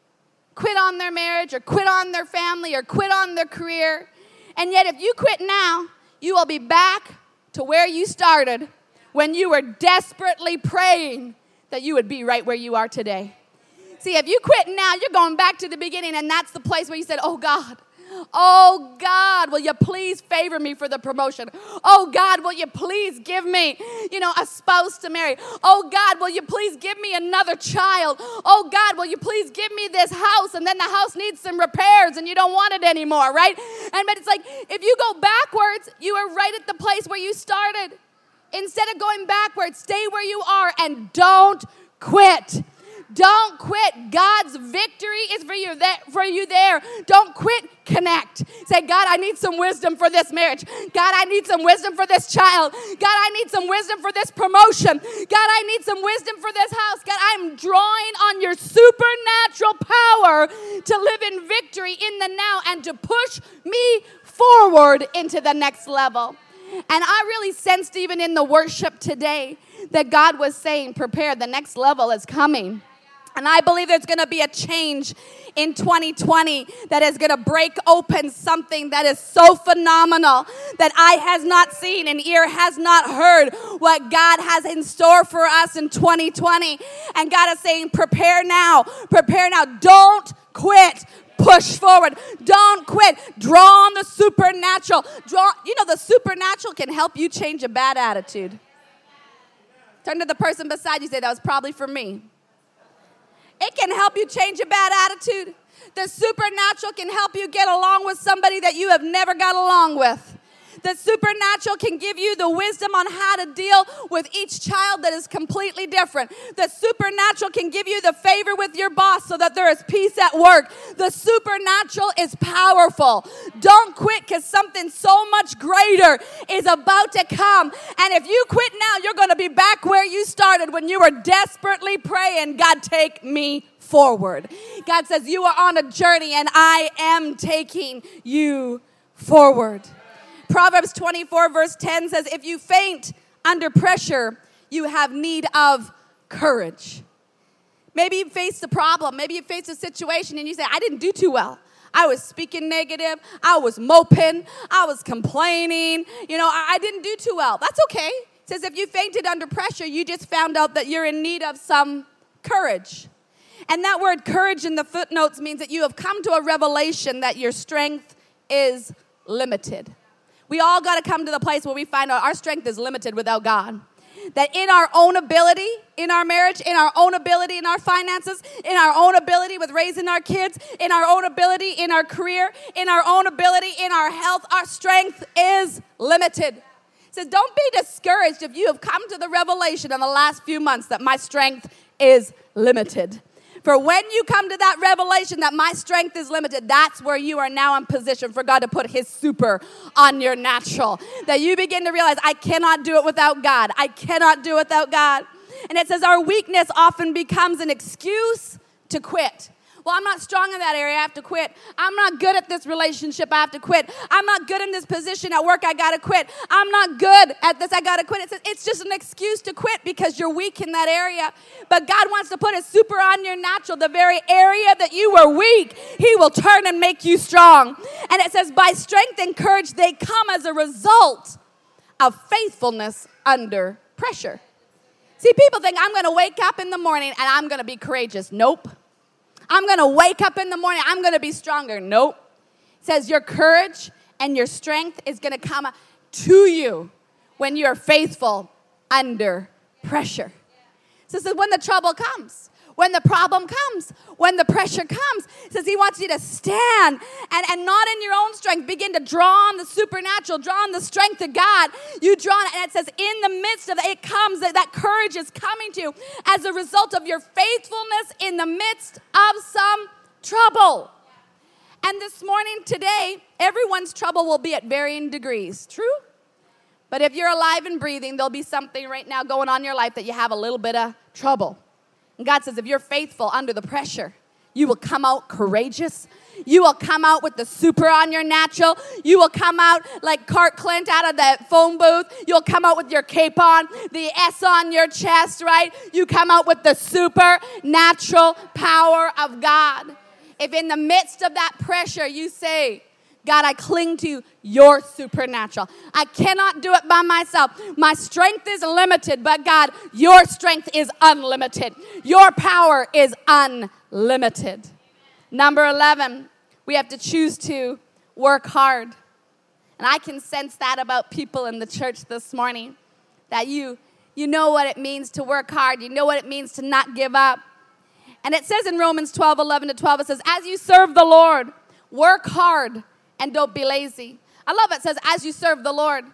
Quit on their marriage, or quit on their family, or quit on their career. And yet if you quit now, you will be back to where you started when you were desperately praying that you would be right where you are today. See, if you quit now, you're going back to the beginning, and that's the place where you said, oh, God, oh, God, will you please favor me for the promotion? Oh, God, will you please give me, you know, a spouse to marry? Oh, God, will you please give me another child? Oh, God, will you please give me this house? And then the house needs some repairs, and you don't want it anymore, right? And but it's like, if you go backwards, you are right at the place where you started. Instead of going backwards, stay where you are and don't quit. Don't quit. God's victory is for you there, for you there. Don't quit. Connect. Say, God, I need some wisdom for this marriage. God, I need some wisdom for this child. God, I need some wisdom for this promotion. God, I need some wisdom for this house. God, I'm drawing on your supernatural power to live in victory in the now and to push me forward into the next level. And I really sensed even in the worship today that God was saying, prepare, the next level is coming. And I believe there's going to be a change in twenty twenty that is going to break open something that is so phenomenal that eye has not seen and ear has not heard what God has in store for us in twenty twenty. And God is saying, prepare now, prepare now. Don't quit. Push forward. Don't quit. Draw on the supernatural. Draw, you know, the supernatural can help you change a bad attitude. Turn to the person beside you, say, that was probably for me. It can help you change a bad attitude. The supernatural can help you get along with somebody that you have never got along with. The supernatural can give you the wisdom on how to deal with each child that is completely different. The supernatural can give you the favor with your boss so that there is peace at work. The supernatural is powerful. Don't quit because something so much greater is about to come. And if you quit now, you're going to be back where you started when you were desperately praying, God, take me forward. God says, you are on a journey and I am taking you forward. Proverbs twenty-four verse ten says, if you faint under pressure, you have need of courage. Maybe you face the problem. Maybe you face a situation and you say, I didn't do too well. I was speaking negative. I was moping. I was complaining. You know, I, I didn't do too well. That's okay. It says if you fainted under pressure, you just found out that you're in need of some courage. And that word courage in the footnotes means that you have come to a revelation that your strength is limited. We all got to come to the place where we find out our strength is limited without God. That in our own ability, in our marriage, in our own ability, in our finances, in our own ability with raising our kids, in our own ability, in our career, in our own ability, in our health, our strength is limited. It says, don't be discouraged if you have come to the revelation in the last few months that my strength is limited. For when you come to that revelation that my strength is limited, that's where you are now in position for God to put his super on your natural. That you begin to realize, I cannot do it without God. I cannot do it without God. And it says our weakness often becomes an excuse to quit. Well, I'm not strong in that area, I have to quit. I'm not good at this relationship, I have to quit. I'm not good in this position at work, I got to quit. I'm not good at this, I got to quit. It says it's just an excuse to quit because you're weak in that area. But God wants to put a super on your natural, the very area that you were weak, he will turn and make you strong. And it says by strength and courage, they come as a result of faithfulness under pressure. See, people think I'm going to wake up in the morning and I'm going to be courageous. Nope. I'm going to wake up in the morning, I'm going to be stronger. Nope. It says your courage and your strength is going to come to you when you're faithful under pressure. So it says when the trouble comes, when the problem comes, when the pressure comes, it says he wants you to stand and, and not in your own strength, begin to draw on the supernatural, draw on the strength of God. You draw on it, and it says in the midst of it, it comes, that, that courage is coming to you as a result of your faithfulness in the midst of some trouble. And this morning, today, everyone's trouble will be at varying degrees. True? But if you're alive and breathing, there'll be something right now going on in your life that you have a little bit of trouble. And God says, if you're faithful under the pressure, you will come out courageous. You will come out with the super on your natural. You will come out like Clark Clint out of the phone booth. You'll come out with your cape on, the S on your chest, right? You come out with the supernatural power of God. If in the midst of that pressure you say, God, I cling to your supernatural. I cannot do it by myself. My strength is limited, but God, your strength is unlimited. Your power is unlimited. Number eleven, we have to choose to work hard. And I can sense that about people in the church this morning, that you, you know what it means to work hard. You know what it means to not give up. And it says in Romans twelve, eleven to twelve, it says, as you serve the Lord, work hard and don't be lazy. I love it. It says, as you serve the Lord.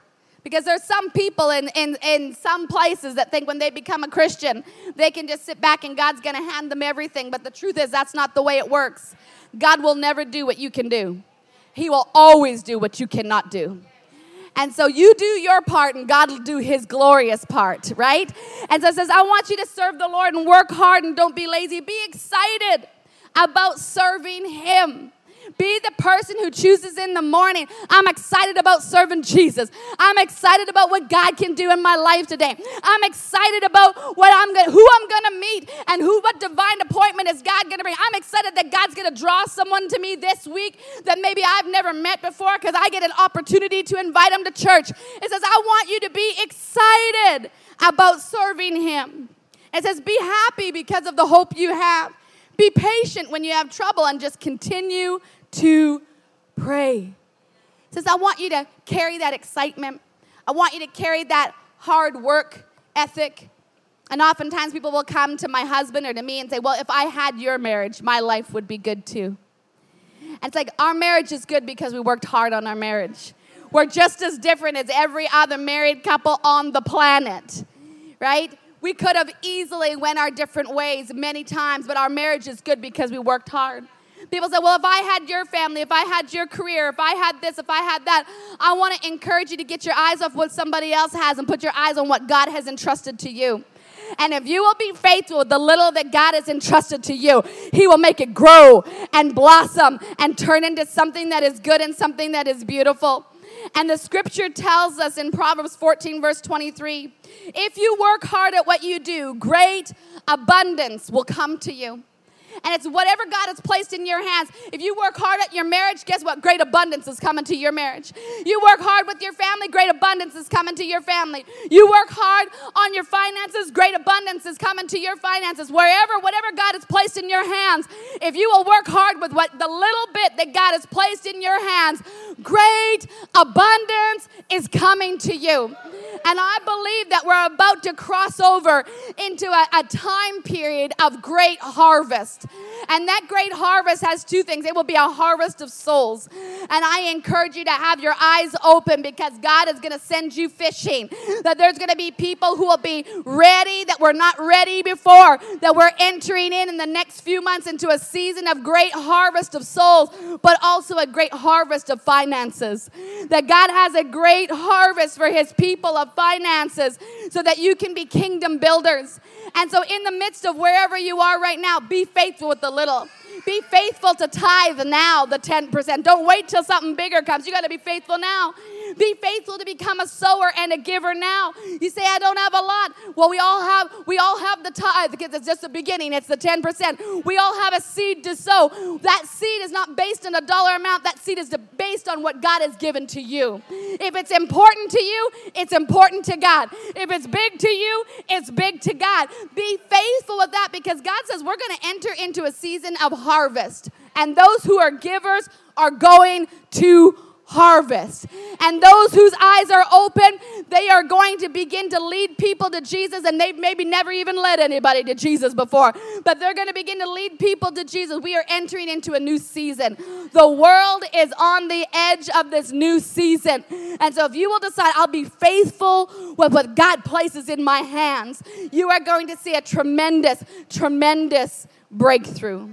Because there's some people in, in, in some places that think when they become a Christian, they can just sit back and God's going to hand them everything. But the truth is, that's not the way it works. God will never do what you can do. He will always do what you cannot do. And so you do your part and God will do his glorious part, right? And so it says, I want you to serve the Lord and work hard and don't be lazy. Be excited about serving him. Be the person who chooses in the morning, I'm excited about serving Jesus. I'm excited about what God can do in my life today. I'm excited about what I'm gonna, who I'm going to meet and who what divine appointment is God going to bring. I'm excited that God's going to draw someone to me this week that maybe I've never met before because I get an opportunity to invite them to church. It says, I want you to be excited about serving him. It says, be happy because of the hope you have. Be patient when you have trouble and just continue to pray. It says, I want you to carry that excitement. I want you to carry that hard work ethic. And oftentimes people will come to my husband or to me and say, well, if I had your marriage, my life would be good too. And it's like, our marriage is good because we worked hard on our marriage. We're just as different as every other married couple on the planet, right? We could have easily went our different ways many times, but our marriage is good because we worked hard. People say, well, if I had your family, if I had your career, if I had this, if I had that, I want to encourage you to get your eyes off what somebody else has and put your eyes on what God has entrusted to you. And if you will be faithful with the little that God has entrusted to you, he will make it grow and blossom and turn into something that is good and something that is beautiful. And the scripture tells us in Proverbs fourteen, verse twenty-three, if you work hard at what you do, great abundance will come to you. And it's whatever God has placed in your hands. If you work hard at your marriage, guess what? Great abundance is coming to your marriage. You work hard with your family, great abundance is coming to your family. You work hard on your finances, great abundance is coming to your finances. Wherever, whatever God has placed in your hands, if you will work hard with what the little bit that God has placed in your hands, great abundance is coming to you. And I believe that we're about to cross over into a, a time period of great harvest. And that great harvest has two things. It will be a harvest of souls. And I encourage you to have your eyes open because God is going to send you fishing. That there's going to be people who will be ready that were not ready before. That we're entering in in the next few months into a season of great harvest of souls, but also a great harvest of finances. That God has a great harvest for his people of finances so that you can be kingdom builders. And so in the midst of wherever you are right now, be faithful with the little. Be faithful to tithe now, the ten percent. Don't wait till something bigger comes. You got to be faithful now. Be faithful to become a sower and a giver now. You say, I don't have a lot. Well, we all have we all have the tithe because it's just the beginning. It's the ten percent. We all have a seed to sow. That seed is not based on a dollar amount. That seed is based on what God has given to you. If it's important to you, it's important to God. If it's big to you, it's big to God. Be faithful with that because God says we're going to enter into a season of harvest. And those who are givers are going to harvest. And those whose eyes are open, they are going to begin to lead people to Jesus, and they've maybe never even led anybody to Jesus before, but they're going to begin to lead people to Jesus. We are entering into a new season. The world is on the edge of this new season. And so if you will decide, I'll be faithful with what God places in my hands, you are going to see a tremendous, tremendous breakthrough.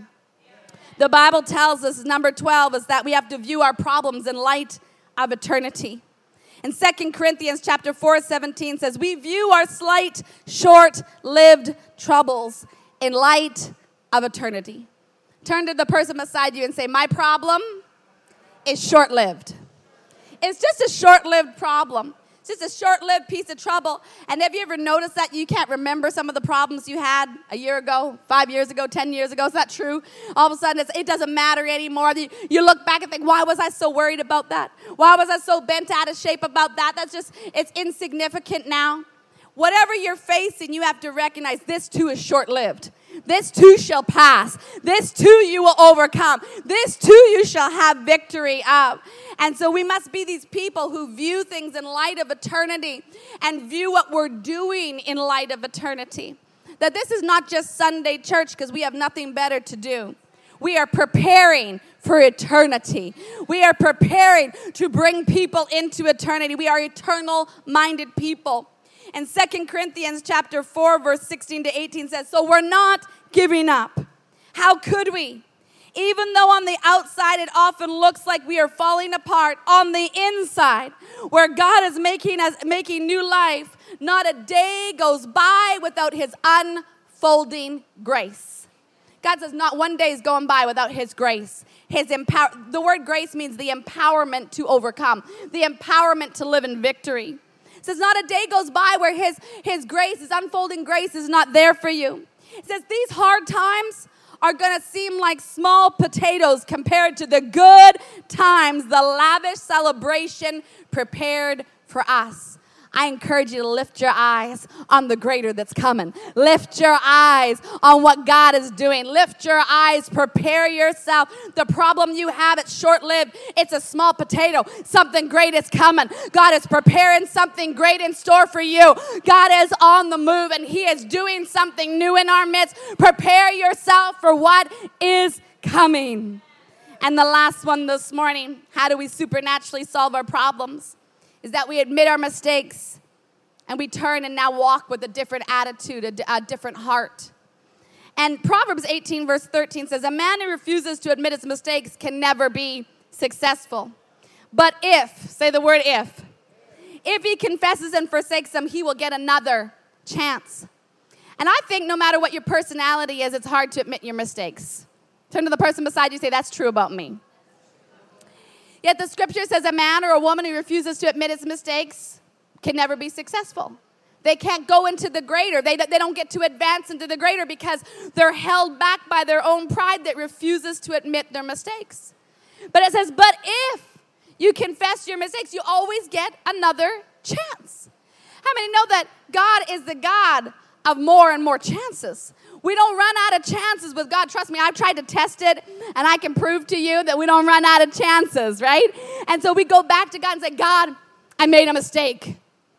The Bible tells us, number twelve, is that we have to view our problems in light of eternity. And Second Corinthians chapter four, seventeen says, we view our slight, short-lived troubles in light of eternity. Turn to the person beside you and say, my problem is short-lived. It's just a short-lived problem. It's just a short-lived piece of trouble. And have you ever noticed that you can't remember some of the problems you had a year ago, five years ago, ten years ago? Is that true? All of a sudden, it's, it doesn't matter anymore. You, you look back and think, why was I so worried about that? Why was I so bent out of shape about that? That's just, it's insignificant now. Whatever you're facing, you have to recognize this too is short-lived. This too shall pass. This too you will overcome. This too you shall have victory of. And so we must be these people who view things in light of eternity and view what we're doing in light of eternity. That this is not just Sunday church because we have nothing better to do. we are preparing for eternity. We are preparing to bring people into eternity. We are eternal-minded people. And Second Corinthians chapter four, verse sixteen to eighteen says, so we're not giving up. How could we? Even though on the outside it often looks like we are falling apart, on the inside, where God is making us making new life, not a day goes by without his unfolding grace. God says not one day is going by without his grace. His empower. The word grace means the empowerment to overcome, the empowerment to live in victory. It says not a day goes by where his, his grace, his unfolding grace is not there for you. It says these hard times are going to seem like small potatoes compared to the good times, the lavish celebration prepared for us. I encourage you to lift your eyes on the greater that's coming. Lift your eyes on what God is doing. Lift your eyes. Prepare yourself. The problem you have, it's short-lived. It's a small potato. Something great is coming. God is preparing something great in store for you. God is on the move, and he is doing something new in our midst. Prepare yourself for what is coming. And the last one this morning, how do we supernaturally solve our problems? Is that we admit our mistakes and we turn and now walk with a different attitude, a, a different heart. And Proverbs eighteen verse thirteen says, a man who refuses to admit his mistakes can never be successful. But if, say the word if, if he confesses and forsakes them, he will get another chance. And I think no matter what your personality is, it's hard to admit your mistakes. Turn to the person beside you and say, that's true about me. Yet the scripture says a man or a woman who refuses to admit his mistakes can never be successful. They can't go into the greater. They, they don't get to advance into the greater because they're held back by their own pride that refuses to admit their mistakes. But it says, but if you confess your mistakes, you always get another chance. How many know that God is the God of more and more chances? We don't run out of chances with God. Trust me, I've tried to test it, and I can prove to you that we don't run out of chances, right? And so we go back to God and say, God, I made a mistake.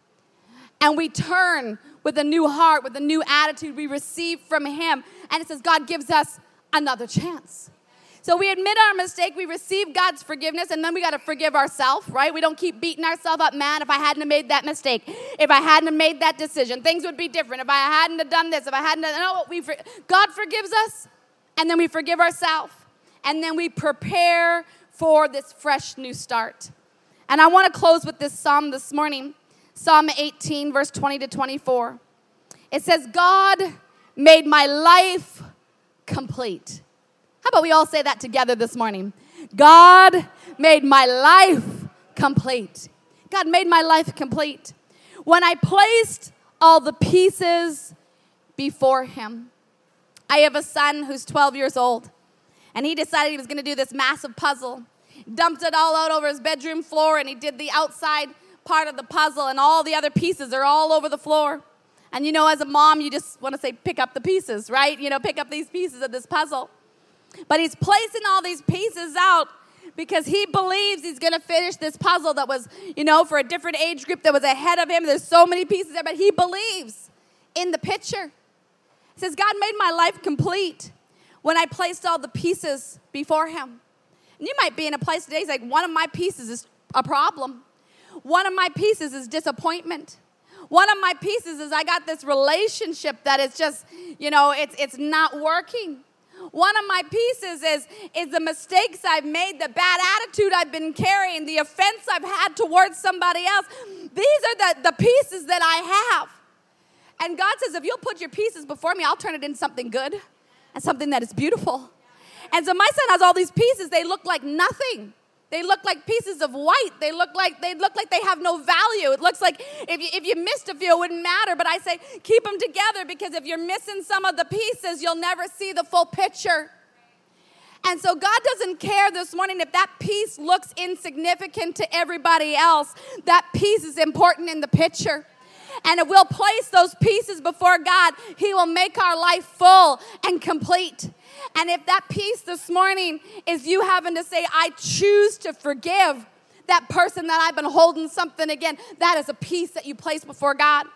And we turn with a new heart, with a new attitude we receive from him. And it says God gives us another chance. So we admit our mistake, we receive God's forgiveness, and then we got to forgive ourselves, right? We don't keep beating ourselves up. Man, if I hadn't have made that mistake, if I hadn't have made that decision, things would be different. If I hadn't have done this, if I hadn't have, no, we, God forgives us, and then we forgive ourselves, and then we prepare for this fresh new start. And I want to close with this psalm this morning, Psalm eighteen, verse twenty to twenty-four. It says, God made my life complete. How about we all say that together this morning? God made my life complete. God made my life complete. When I placed all the pieces before him. I have a son who's twelve years old, and he decided he was going to do this massive puzzle. Dumped it all out over his bedroom floor, and he did the outside part of the puzzle, and all the other pieces are all over the floor. And you know, as a mom, you just want to say, pick up the pieces, right? You know, pick up these pieces of this puzzle. But he's placing all these pieces out because he believes he's going to finish this puzzle that was, you know, for a different age group that was ahead of him. There's so many pieces there, but he believes in the picture. He says, God made my life complete when I placed all the pieces before him. And you might be in a place today, it's like, one of my pieces is a problem. One of my pieces is disappointment. One of my pieces is I got this relationship that is just, you know, it's it's not working. One of my pieces is, is the mistakes I've made, the bad attitude I've been carrying, the offense I've had towards somebody else. These are the, the pieces that I have. And God says, if you'll put your pieces before me, I'll turn it into something good and something that is beautiful. And so my son has all these pieces. They look like nothing. They look like pieces of white. They look like they look like they have no value. It looks like if you, if you missed a few, it wouldn't matter. But I say, keep them together, because if you're missing some of the pieces, you'll never see the full picture. And so God doesn't care this morning if that piece looks insignificant to everybody else. That piece is important in the picture. And if we'll place those pieces before God, he will make our life full and complete. And if that piece this morning is you having to say, I choose to forgive that person that I've been holding something again, that is a piece that you place before God.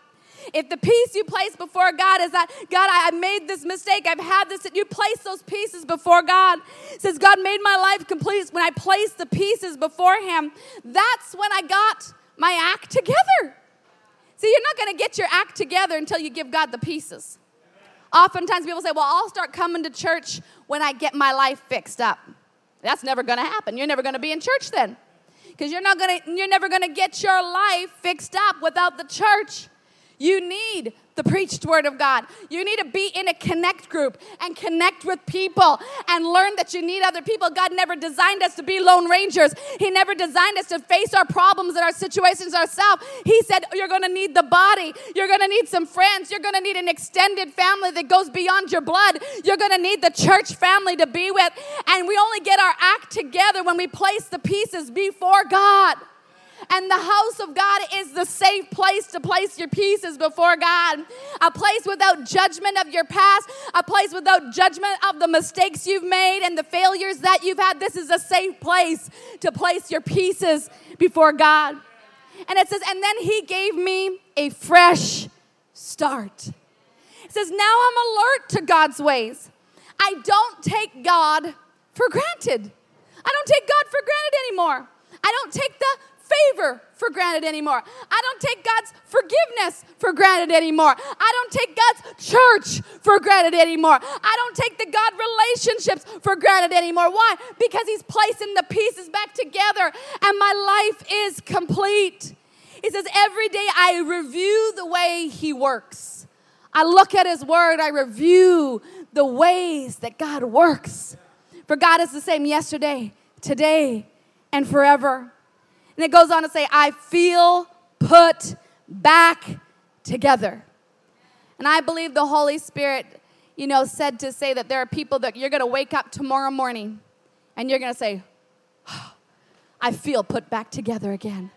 If the peace you place before God is that, God, I, I made this mistake, I've had this, you place those pieces before God. It says, God made my life complete. When I placed the pieces before him, that's when I got my act together. See, you're not going to get your act together until you give God the pieces. Oftentimes people say, well, I'll start coming to church when I get my life fixed up. That's never going to happen. You're never going to be in church then. Because you're not going to, you're never going to get your life fixed up without the church. You need the preached word of God. You need to be in a connect group and connect with people and learn that you need other people. God never designed us to be lone rangers. He never designed us to face our problems and our situations ourselves. He said you're going to need the body. You're going to need some friends. You're going to need an extended family that goes beyond your blood. You're going to need the church family to be with. And we only get our act together when we place the pieces before God. And the house of God is the safe place to place your pieces before God. A place without judgment of your past. A place without judgment of the mistakes you've made and the failures that you've had. This is a safe place to place your pieces before God. And it says, and then he gave me a fresh start. It says, now I'm alert to God's ways. I don't take God for granted. I don't take God for granted anymore. I don't take the favor for granted anymore. I don't take God's forgiveness for granted anymore. I don't take God's church for granted anymore. I don't take the God relationships for granted anymore. Why? Because he's placing the pieces back together and my life is complete. He says, every day I review the way he works. I look at his word. I review the ways that God works. For God is the same yesterday, today, and forever. And it goes on to say, I feel put back together. And I believe the Holy Spirit, you know, said to say that there are people that you're going to wake up tomorrow morning and you're going to say, oh, I feel put back together again.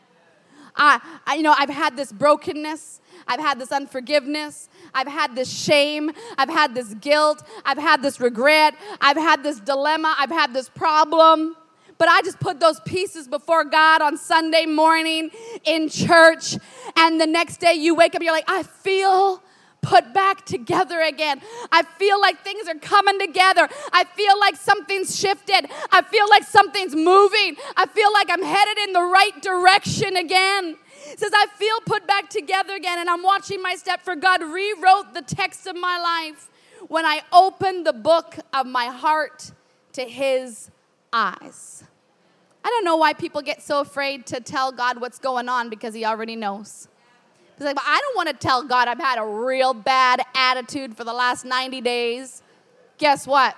I, I, you know, I've had this brokenness. I've had this unforgiveness. I've had this shame. I've had this guilt. I've had this regret. I've had this dilemma. I've had this problem. But I just put those pieces before God on Sunday morning in church. And the next day you wake up, you're like, I feel put back together again. I feel like things are coming together. I feel like something's shifted. I feel like something's moving. I feel like I'm headed in the right direction again. It says, I feel put back together again. And I'm watching my step, for God rewrote the text of my life when I opened the book of my heart to his eyes. I don't know why people get so afraid to tell God what's going on, because he already knows. It's like, but I don't want to tell God I've had a real bad attitude for the last ninety days. Guess what?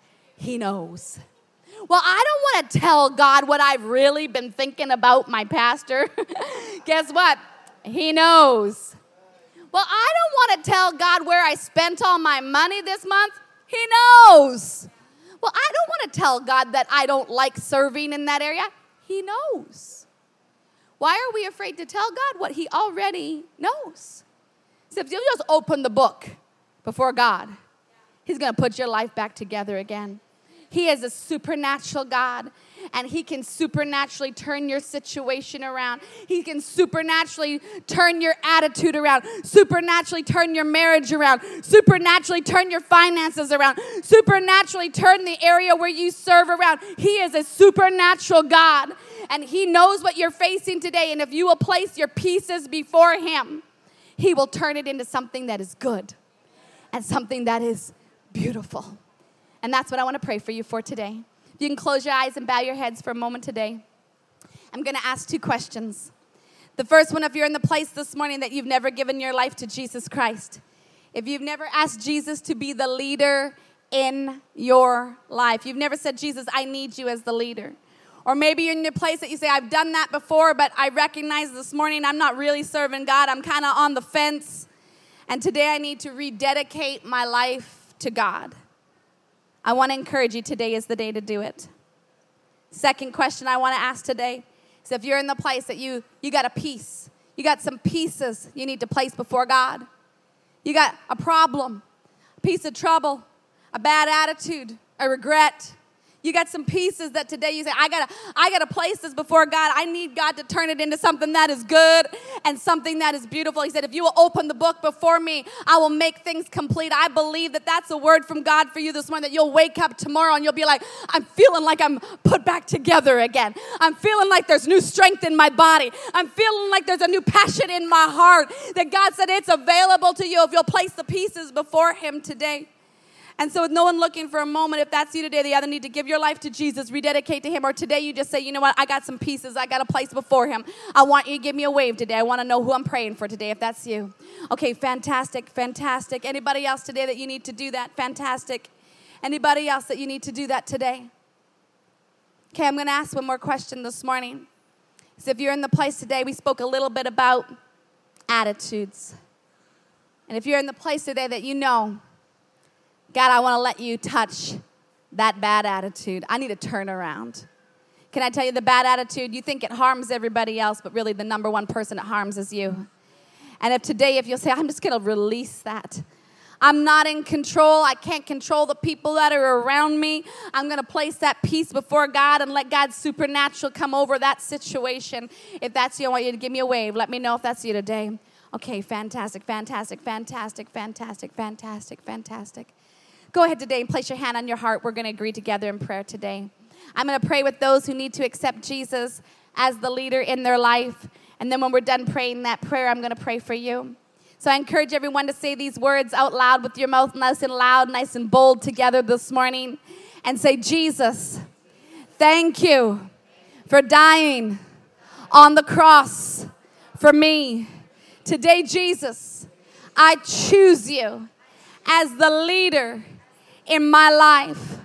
He knows. Well, I don't want to tell God what I've really been thinking about my pastor. Guess what? He knows. Well, I don't want to tell God where I spent all my money this month. He knows. Well, I don't want to tell God that I don't like serving in that area. He knows. Why are we afraid to tell God what he already knows? So if you just open the book before God, he's going to put your life back together again. He is a supernatural God, and he can supernaturally turn your situation around. He can supernaturally turn your attitude around, supernaturally turn your marriage around, supernaturally turn your finances around, supernaturally turn the area where you serve around. He is a supernatural God, and he knows what you're facing today, and if you will place your pieces before him, he will turn it into something that is good and something that is beautiful. And that's what I want to pray for you for today. If you can close your eyes and bow your heads for a moment today. I'm going to ask two questions. The first one, if you're in the place this morning that you've never given your life to Jesus Christ, if you've never asked Jesus to be the leader in your life, you've never said, Jesus, I need you as the leader. Or maybe you're in the place that you say, I've done that before, but I recognize this morning I'm not really serving God. I'm kind of on the fence. And today I need to rededicate my life to God. I want to encourage you, today is the day to do it. Second question I want to ask today is, if you're in the place that you, you got a piece, you got some pieces you need to place before God. You got a problem, a piece of trouble, a bad attitude, a regret. You got some pieces that today you say, I gotta, I gotta place this before God. I need God to turn it into something that is good and something that is beautiful. He said, if you will open the book before me, I will make things complete. I believe that that's a word from God for you this morning, that you'll wake up tomorrow and you'll be like, I'm feeling like I'm put back together again. I'm feeling like there's new strength in my body. I'm feeling like there's a new passion in my heart, that God said it's available to you if you'll place the pieces before him today. And so with no one looking for a moment, if that's you today, the other need to give your life to Jesus, rededicate to him, or today you just say, you know what, I got some pieces, I got a place before him. I want you to give me a wave today. I want to know who I'm praying for today, if that's you. Okay, fantastic, fantastic. Anybody else today that you need to do that? Fantastic. Anybody else that you need to do that today? Okay, I'm going to ask one more question this morning. So if you're in the place today, we spoke a little bit about attitudes. And if you're in the place today that you know, God, I want to let you touch that bad attitude. I need to turn around. Can I tell you the bad attitude? You think it harms everybody else, but really the number one person it harms is you. And if today, if you'll say, I'm just going to release that. I'm not in control. I can't control the people that are around me. I'm going to place that peace before God and let God's supernatural come over that situation. If that's you, I want you to give me a wave. Let me know if that's you today. Okay, fantastic, fantastic, fantastic, fantastic, fantastic, fantastic. Go ahead today and place your hand on your heart. We're going to agree together in prayer today. I'm going to pray with those who need to accept Jesus as the leader in their life. And then when we're done praying that prayer, I'm going to pray for you. So I encourage everyone to say these words out loud with your mouth nice and loud, nice and bold together this morning. And say, Jesus, thank you for dying on the cross for me. Today, Jesus, I choose you as the leader in my life.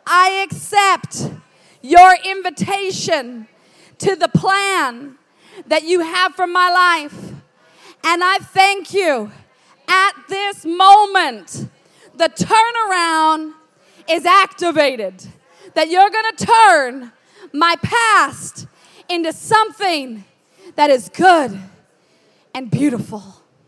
I accept your invitation to the plan that you have for my life. And I thank you at this moment. The turnaround is activated. That you're going to turn my past into something that is good and beautiful.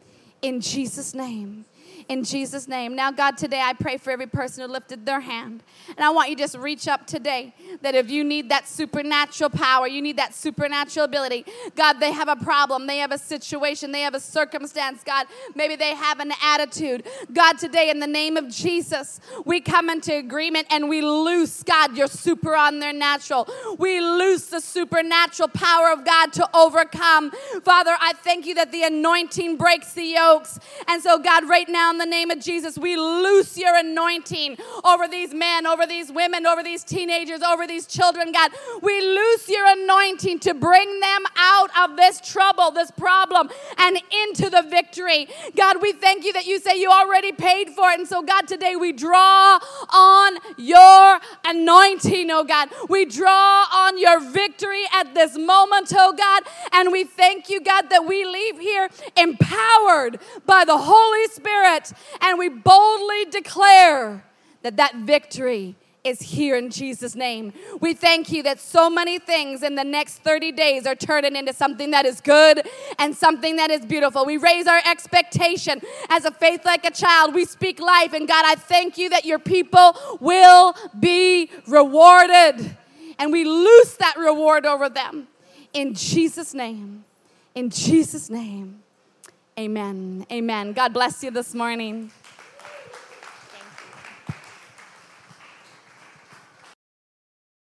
In Jesus' name. In Jesus' name. Now, God, today I pray for every person who lifted their hand. And I want you to just reach up today, that if you need that supernatural power, you need that supernatural ability. God, they have a problem. They have a situation. They have a circumstance. God, maybe they have an attitude. God, today in the name of Jesus, we come into agreement and we loose, God, your super on their natural. We loose the supernatural power of God to overcome. Father, I thank you that the anointing breaks the yokes. And so, God, right now in the name of Jesus, we loose your anointing over these men, over these women, over these teenagers, over these children, God. We loose your anointing to bring them out of this trouble, this problem, and into the victory. God, we thank you that you say you already paid for it. And so, God, today we draw on your anointing, oh God. We draw on your victory at this moment, oh God. And we thank you, God, that we leave here empowered by the Holy Spirit. And we boldly declare that that victory is here in Jesus' name. We thank you that so many things in the next thirty days are turning into something that is good and something that is beautiful. We raise our expectation as a faith like a child. We speak life. And God, I thank you that your people will be rewarded. And we loose that reward over them. In Jesus' name. In Jesus' name. Amen. Amen. God bless you this morning.